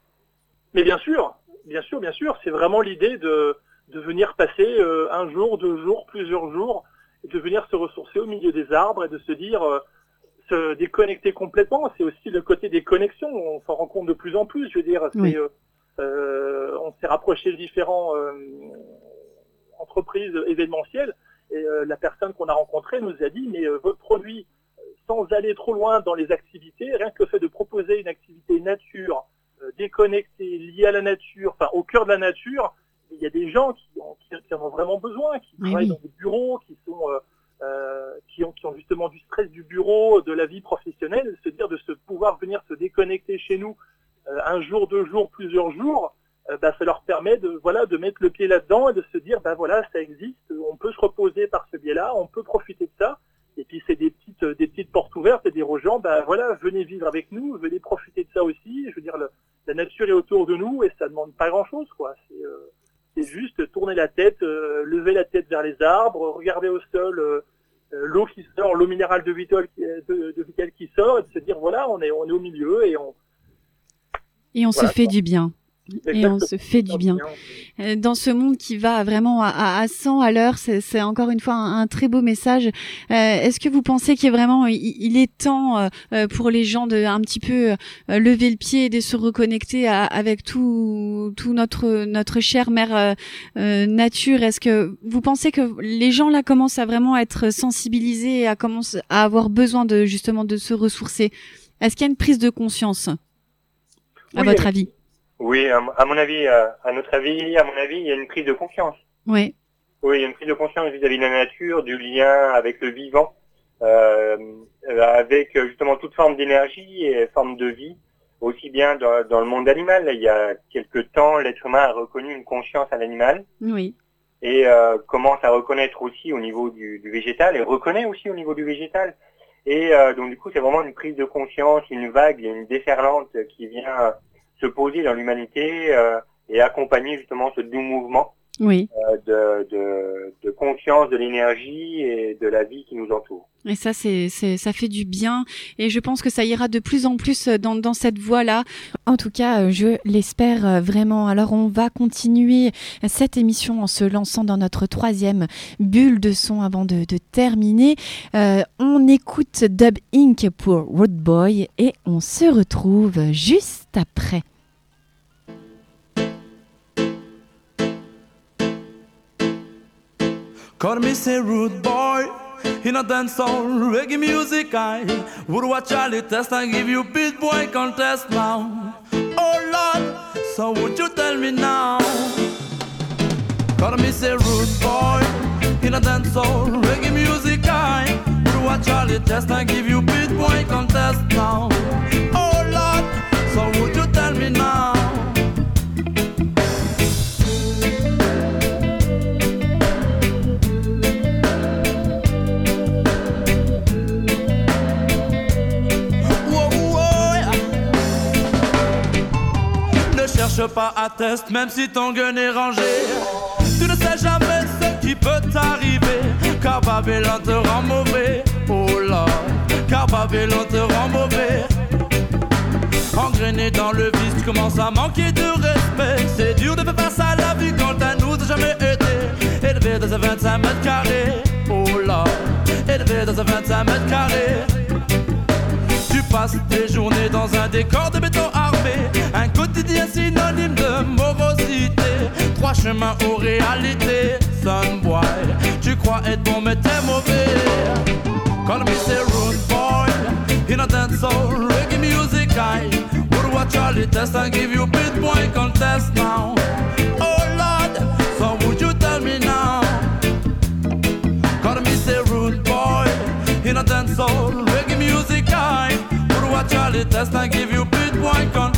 Mais bien sûr, bien sûr, bien sûr, c'est vraiment l'idée de de venir passer euh, un jour, deux jours, plusieurs jours, et de venir se ressourcer au milieu des arbres et de se dire, euh, se déconnecter complètement. C'est aussi le côté des connexions, on s'en rend compte de plus en plus, je veux dire, c'est, oui. euh, euh, on s'est rapproché de différents, euh, entreprise événementielle. Et euh, la personne qu'on a rencontrée nous a dit, mais euh, votre produit, sans aller trop loin dans les activités, rien que le fait de proposer une activité nature, euh, déconnectée, liée à la nature, enfin au cœur de la nature, il y a des gens qui, ont, qui, qui en ont vraiment besoin, qui oui, travaillent oui. dans des bureaux, qui sont euh, euh, qui ont qui ont justement du stress du bureau, de la vie professionnelle, de se dire de se pouvoir venir se déconnecter chez nous euh, un jour, deux jours, plusieurs jours. Euh, bah, ça leur permet de voilà de mettre le pied là-dedans et de se dire bah voilà ça existe, on peut se reposer par ce biais-là, on peut profiter de ça. Et puis c'est des petites des petites portes ouvertes et dire aux gens bah voilà venez vivre avec nous, venez profiter de ça aussi. Je veux dire le, la nature est autour de nous et ça demande pas grand-chose quoi. C'est euh, c'est juste tourner la tête, euh, lever la tête vers les arbres, regarder au sol euh, euh, l'eau qui sort, l'eau minérale de Vittel qui de, de Vittel qui sort et de se dire voilà on est on est au milieu et on et on voilà, se fait quoi. du bien. Et on se fait du bien. Dans ce monde qui va vraiment à, à, à cent à l'heure, c'est, c'est encore une fois un, un très beau message. Euh, est-ce que vous pensez qu'il est vraiment, il, il est temps euh, pour les gens de un petit peu euh, lever le pied et de se reconnecter à, avec tout, tout notre notre chère mère euh, euh, nature? Est-ce que vous pensez que les gens là commencent à vraiment être sensibilisés et à commencent à avoir besoin de justement de se ressourcer? Est-ce qu'il y a une prise de conscience, à oui, votre avis? Oui, à mon avis, à notre avis, à mon avis, il y a une prise de conscience. Oui. Oui, il y a une prise de conscience vis-à-vis de la nature, du lien avec le vivant, euh, avec justement toute forme d'énergie et forme de vie, aussi bien dans, dans le monde animal. Il y a quelque temps, l'être humain a reconnu une conscience à l'animal. Oui. Et euh, commence à reconnaître aussi au niveau du, du végétal et reconnaît aussi au niveau du végétal. Et euh, donc du coup, c'est vraiment une prise de conscience, une vague, une déferlante qui vient se poser dans l'humanité euh, et accompagner justement ce doux mouvement oui. euh, de, de, de conscience de l'énergie et de la vie qui nous entoure. Et ça, c'est, c'est, ça fait du bien. Et je pense que ça ira de plus en plus dans, dans cette voie-là. En tout cas, je l'espère vraiment. Alors, on va continuer cette émission en se lançant dans notre troisième bulle de son avant de, de terminer. Euh, on écoute Dub Incorporated pour Road Boy et on se retrouve juste après. Call me say rude boy, in a dancehall reggae music I would watch Charlie test and give you beat boy contest now. Oh Lord, so would you tell me now? Call me say rude boy, in a dancehall reggae music I would watch Charlie test and give you beat boy contest now. Oh Lord, so would you tell me now? Cherche pas à test, même si ton gun est rangé. Tu ne sais jamais ce qui peut t'arriver, car Babylone te rend mauvais. Oh Lord, car Babylone te rend mauvais. Engrainé dans le vice, tu commences à manquer de respect. C'est dur de faire face à la vie quand elle nous a jamais été. Élevé dans un vingt-cinq mètres carrés. Oh Lord, élevé dans un vingt-cinq mètres carrés. Tu passes tes journées dans un décor de béton armé. Un quotidien synonyme de morosité. Trois chemins aux réalités. Son boy, tu crois être bon mais t'es mauvais. Call me say rude boy, in a dancehall reggae music I would watch Charlie test and give you beat boy contest now. Oh Lord, so would you tell me now? Call me say rude boy, in a dancehall reggae music I would watch Charlie test and give you beat boy con.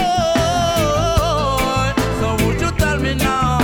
Oh, so would you tell me now?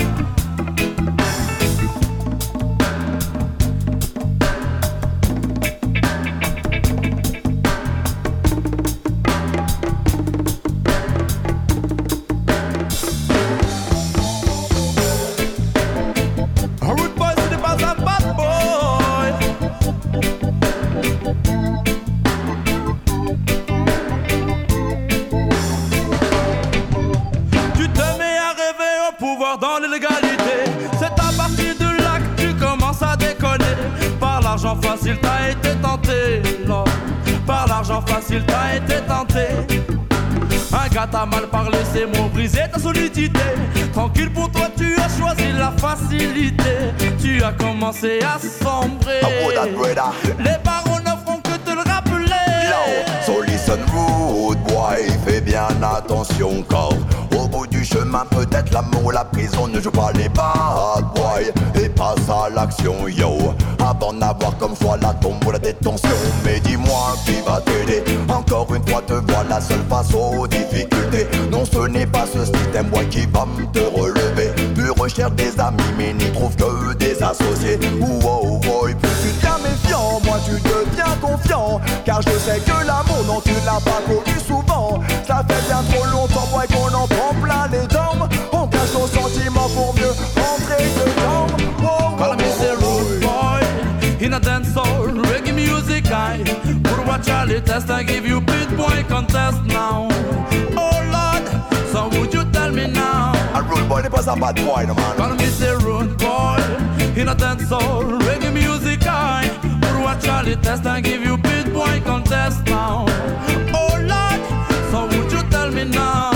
Dans l'illégalité, c'est à partir de là que tu commences à déconner. Par l'argent facile t'as été tenté, Lord. Par l'argent facile t'as été tenté. Un Quand t'as mal parlé, ces mots brisés, ta solidité. Tranquille pour toi, tu as choisi la facilité. Tu as commencé à sombrer. Les barreaux ne font que te le rappeler. Yo, so listen rude boy, fais bien attention car au bout du chemin peut-être l'amour, la prison, ne joue pas les bad boys et passe à l'action yo, avant d'avoir comme foi la tombe ou la détention. Mais dis-moi qui va t'aider, encore une fois te voilà seul face aux difficultés. Non, ce n'est pas ce système boy qui va me te relever. Tu recherches des amis mais n'y trouves que des associés. Ouh oh boy, plus tu deviens méfiant, moi tu deviens confiant, car je sais que l'amour non tu l'as pas connu souvent. Ça fait bien trop longtemps boy qu'on en prend plein les jambes. On cache nos sentiments pour mieux rentrer dedans. Oh, Call me the rude boy in a dance hall, reggae music I would watch all the test and give you beat boy contest now. Oh Lord, so would you tell me now? a rude boy n'est pas un bad boy no man. Call me the rude boy in a dance hall, reggae music I would watch all the test and give you beat boy contest now. Oh Lord, so would you tell me now?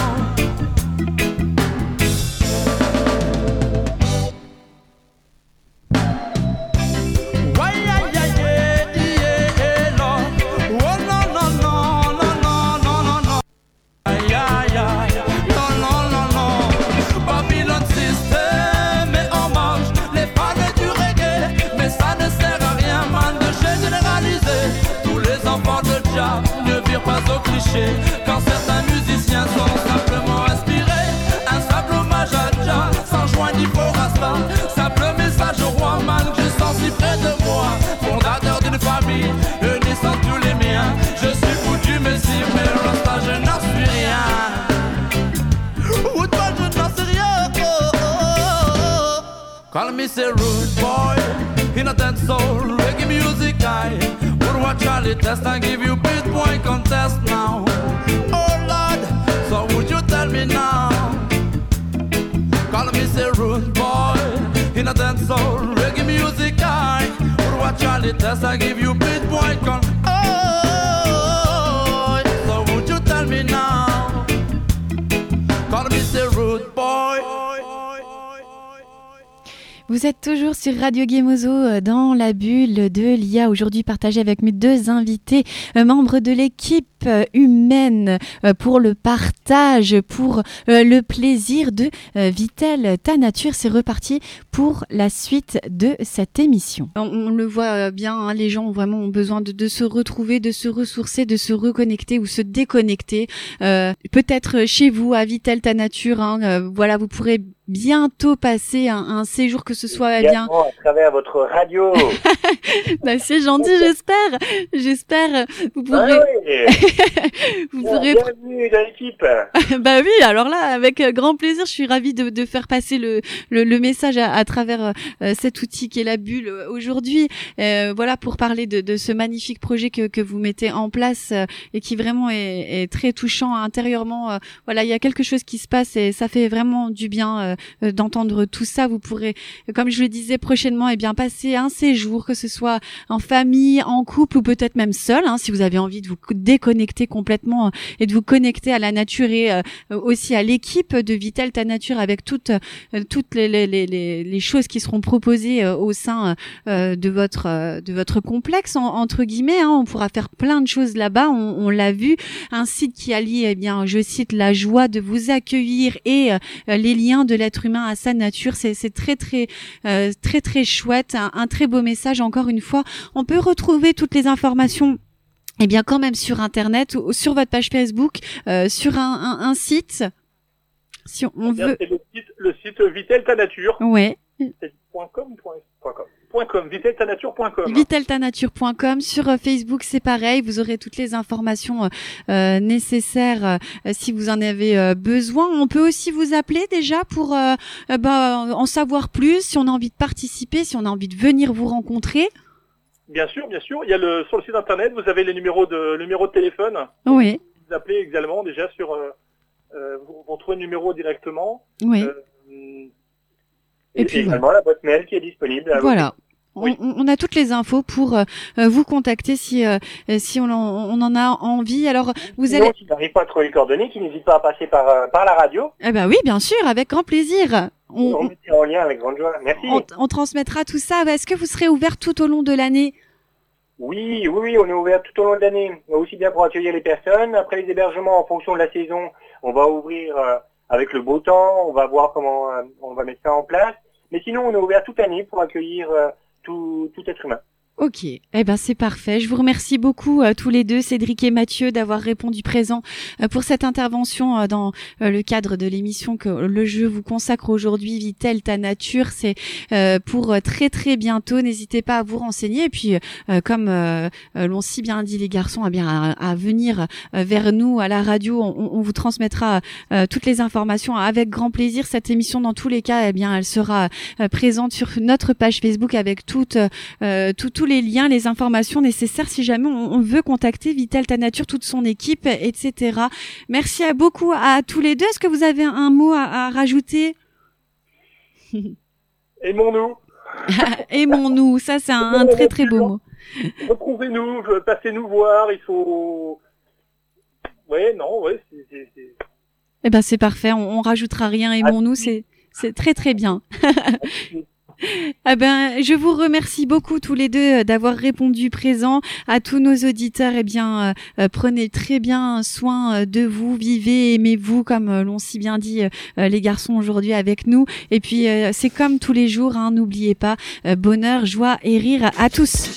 Quand certains musiciens sont simplement inspirés, un simple hommage à Jah, sans joint ni faux rasta. Simple message au roi man que je sens si près de moi. Fondateur d'une famille, unissant tous les miens. Je suis foutu mais si mais rasta je n'en suis rien. Ou toi je n'en sais rien. Oh, oh, oh. Call me say rude boy in a dance hall, reggae music I would watch all the test and give you beat boy contest now. Oh Lord, so would you tell me now? Call me say rude boy in a dance hall, reggae music I would watch all the test and give you beat boy contest. Oh, so would you tell me now? Call me say rude boy. Vous êtes toujours sur Radio Gemozo dans la bulle de l'I A. Aujourd'hui partagée avec mes deux invités, euh, membres de l'équipe euh, humaine euh, pour le partage, pour euh, le plaisir de euh, Vitel Ta Nature. C'est reparti pour la suite de cette émission. On, on le voit bien, hein, les gens ont vraiment ont besoin de, de se retrouver, de se ressourcer, de se reconnecter ou se déconnecter. Euh, peut-être chez vous à Vitel Ta Nature, hein, euh, voilà, vous pourrez bientôt passer un, un séjour, que ce soit eh bien à travers votre radio. Bah, c'est gentil, j'espère. J'espère. Vous pourrez. Ah oui. vous Bien, pourrez. Bienvenue dans l'équipe. Bah oui. Alors là, avec grand plaisir, je suis ravie de, de faire passer le, le, le message à, à travers euh, cet outil qui est la bulle euh, aujourd'hui. Euh, voilà, pour parler de, de ce magnifique projet que, que vous mettez en place euh, et qui vraiment est, est très touchant intérieurement. Euh, voilà, il y a quelque chose qui se passe et ça fait vraiment du bien. Euh, d'entendre tout ça. Vous pourrez, comme je le disais, prochainement eh bien passer un séjour, que ce soit en famille, en couple ou peut-être même seul, hein, si vous avez envie de vous déconnecter complètement et de vous connecter à la nature et euh, aussi à l'équipe de Vitel Ta Nature avec toutes euh, toutes les, les, les, les choses qui seront proposées euh, au sein euh, de votre euh, de votre complexe en, entre guillemets, hein. On pourra faire plein de choses là-bas, on, on l'a vu, un site qui allie eh bien, je cite, la joie de vous accueillir et euh, les liens de l'être humain à sa nature. C'est, c'est très très euh, très très chouette, un, un très beau message. Encore une fois, on peut retrouver toutes les informations eh bien quand même sur internet ou sur votre page Facebook, euh, sur un, un, un site si on, on bien, veut. C'est le site, le site Vitel Ta Nature. Ouais. C'est .com ou .com .com .com, vitel ta nature point com. vitel ta nature point com. Sur euh, Facebook, c'est pareil. Vous aurez toutes les informations euh, nécessaires euh, si vous en avez euh, besoin. On peut aussi vous appeler déjà pour euh, euh, bah, en savoir plus, si on a envie de participer, si on a envie de venir vous rencontrer. Bien sûr, bien sûr. Il y a le sur le site internet, vous avez les numéros de le numéro de téléphone. Oui. Vous appelez également déjà sur euh, euh, vous, vous trouvez le numéro directement. Oui. Euh, Et, et puis également voilà. La boîte mail qui est disponible. Voilà. On, Oui. on a toutes les infos pour euh, vous contacter si euh, si on en, on en a envie. Alors vous Sinon, allez. s'il n'arrive pas à trouver les coordonnées, qu'il n'hésite pas à passer par, euh, par la radio. Eh ben oui, bien sûr, avec grand plaisir. On, On est en lien avec grande joie. Merci. on, on transmettra tout ça. Est-ce que vous serez ouvert tout au long de l'année? Oui, oui, oui, on est ouvert tout au long de l'année. Aussi bien pour accueillir les personnes. Après les hébergements, en fonction de la saison, on va ouvrir euh, avec le beau temps. On va voir comment euh, on va mettre ça en place. Mais sinon, on est ouvert toute l'année pour accueillir euh, tout, tout être humain. Ok, eh ben c'est parfait. Je vous remercie beaucoup euh, tous les deux, Cédric et Mathieu, d'avoir répondu présent euh, pour cette intervention euh, dans euh, le cadre de l'émission que le jeu vous consacre aujourd'hui, Vitel ta nature. C'est euh, pour euh, très très bientôt. N'hésitez pas à vous renseigner. Et puis, euh, comme euh, euh, l'ont si bien dit les garçons, eh bien à, à venir euh, vers nous à la radio, on, on vous transmettra euh, toutes les informations avec grand plaisir. Cette émission, dans tous les cas, eh bien, elle sera euh, présente sur notre page Facebook avec toutes euh, tout, tous les liens, les informations nécessaires si jamais on, on veut contacter Vitel ta nature, toute son équipe, et cetera. Merci à beaucoup à tous les deux. Est-ce que vous avez un mot à, à rajouter? Aimons-nous. Aimons-nous, ça c'est un, un très très beau mot. Retrouvez-nous, passez-nous voir, il faut... Ouais, non, ouais, c'est... c'est, c'est... Eh ben c'est parfait, on, on rajoutera rien, aimons-nous, c'est c'est très très bien. Eh ben, je vous remercie beaucoup tous les deux d'avoir répondu présent. À tous nos auditeurs, eh bien, euh, prenez très bien soin de vous, vivez, aimez-vous, comme euh, l'ont si bien dit euh, les garçons aujourd'hui avec nous. Et puis, euh, c'est comme tous les jours, hein, n'oubliez pas, euh, bonheur, joie et rire à tous.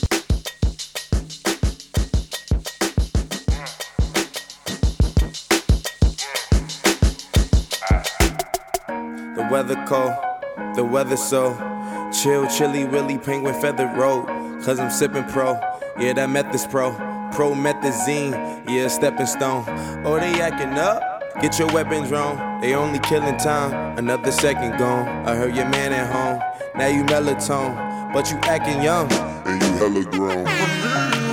The weather cold, the weather so chill, chilly, willy, penguin feathered road. Cause I'm sipping pro, yeah, that meth is pro. Promethazine, yeah, stepping stone. Oh, they acting up, get your weapons wrong. They only killing time, another second gone. I heard your man at home, now you melatonin, but you acting young. And you hella grown.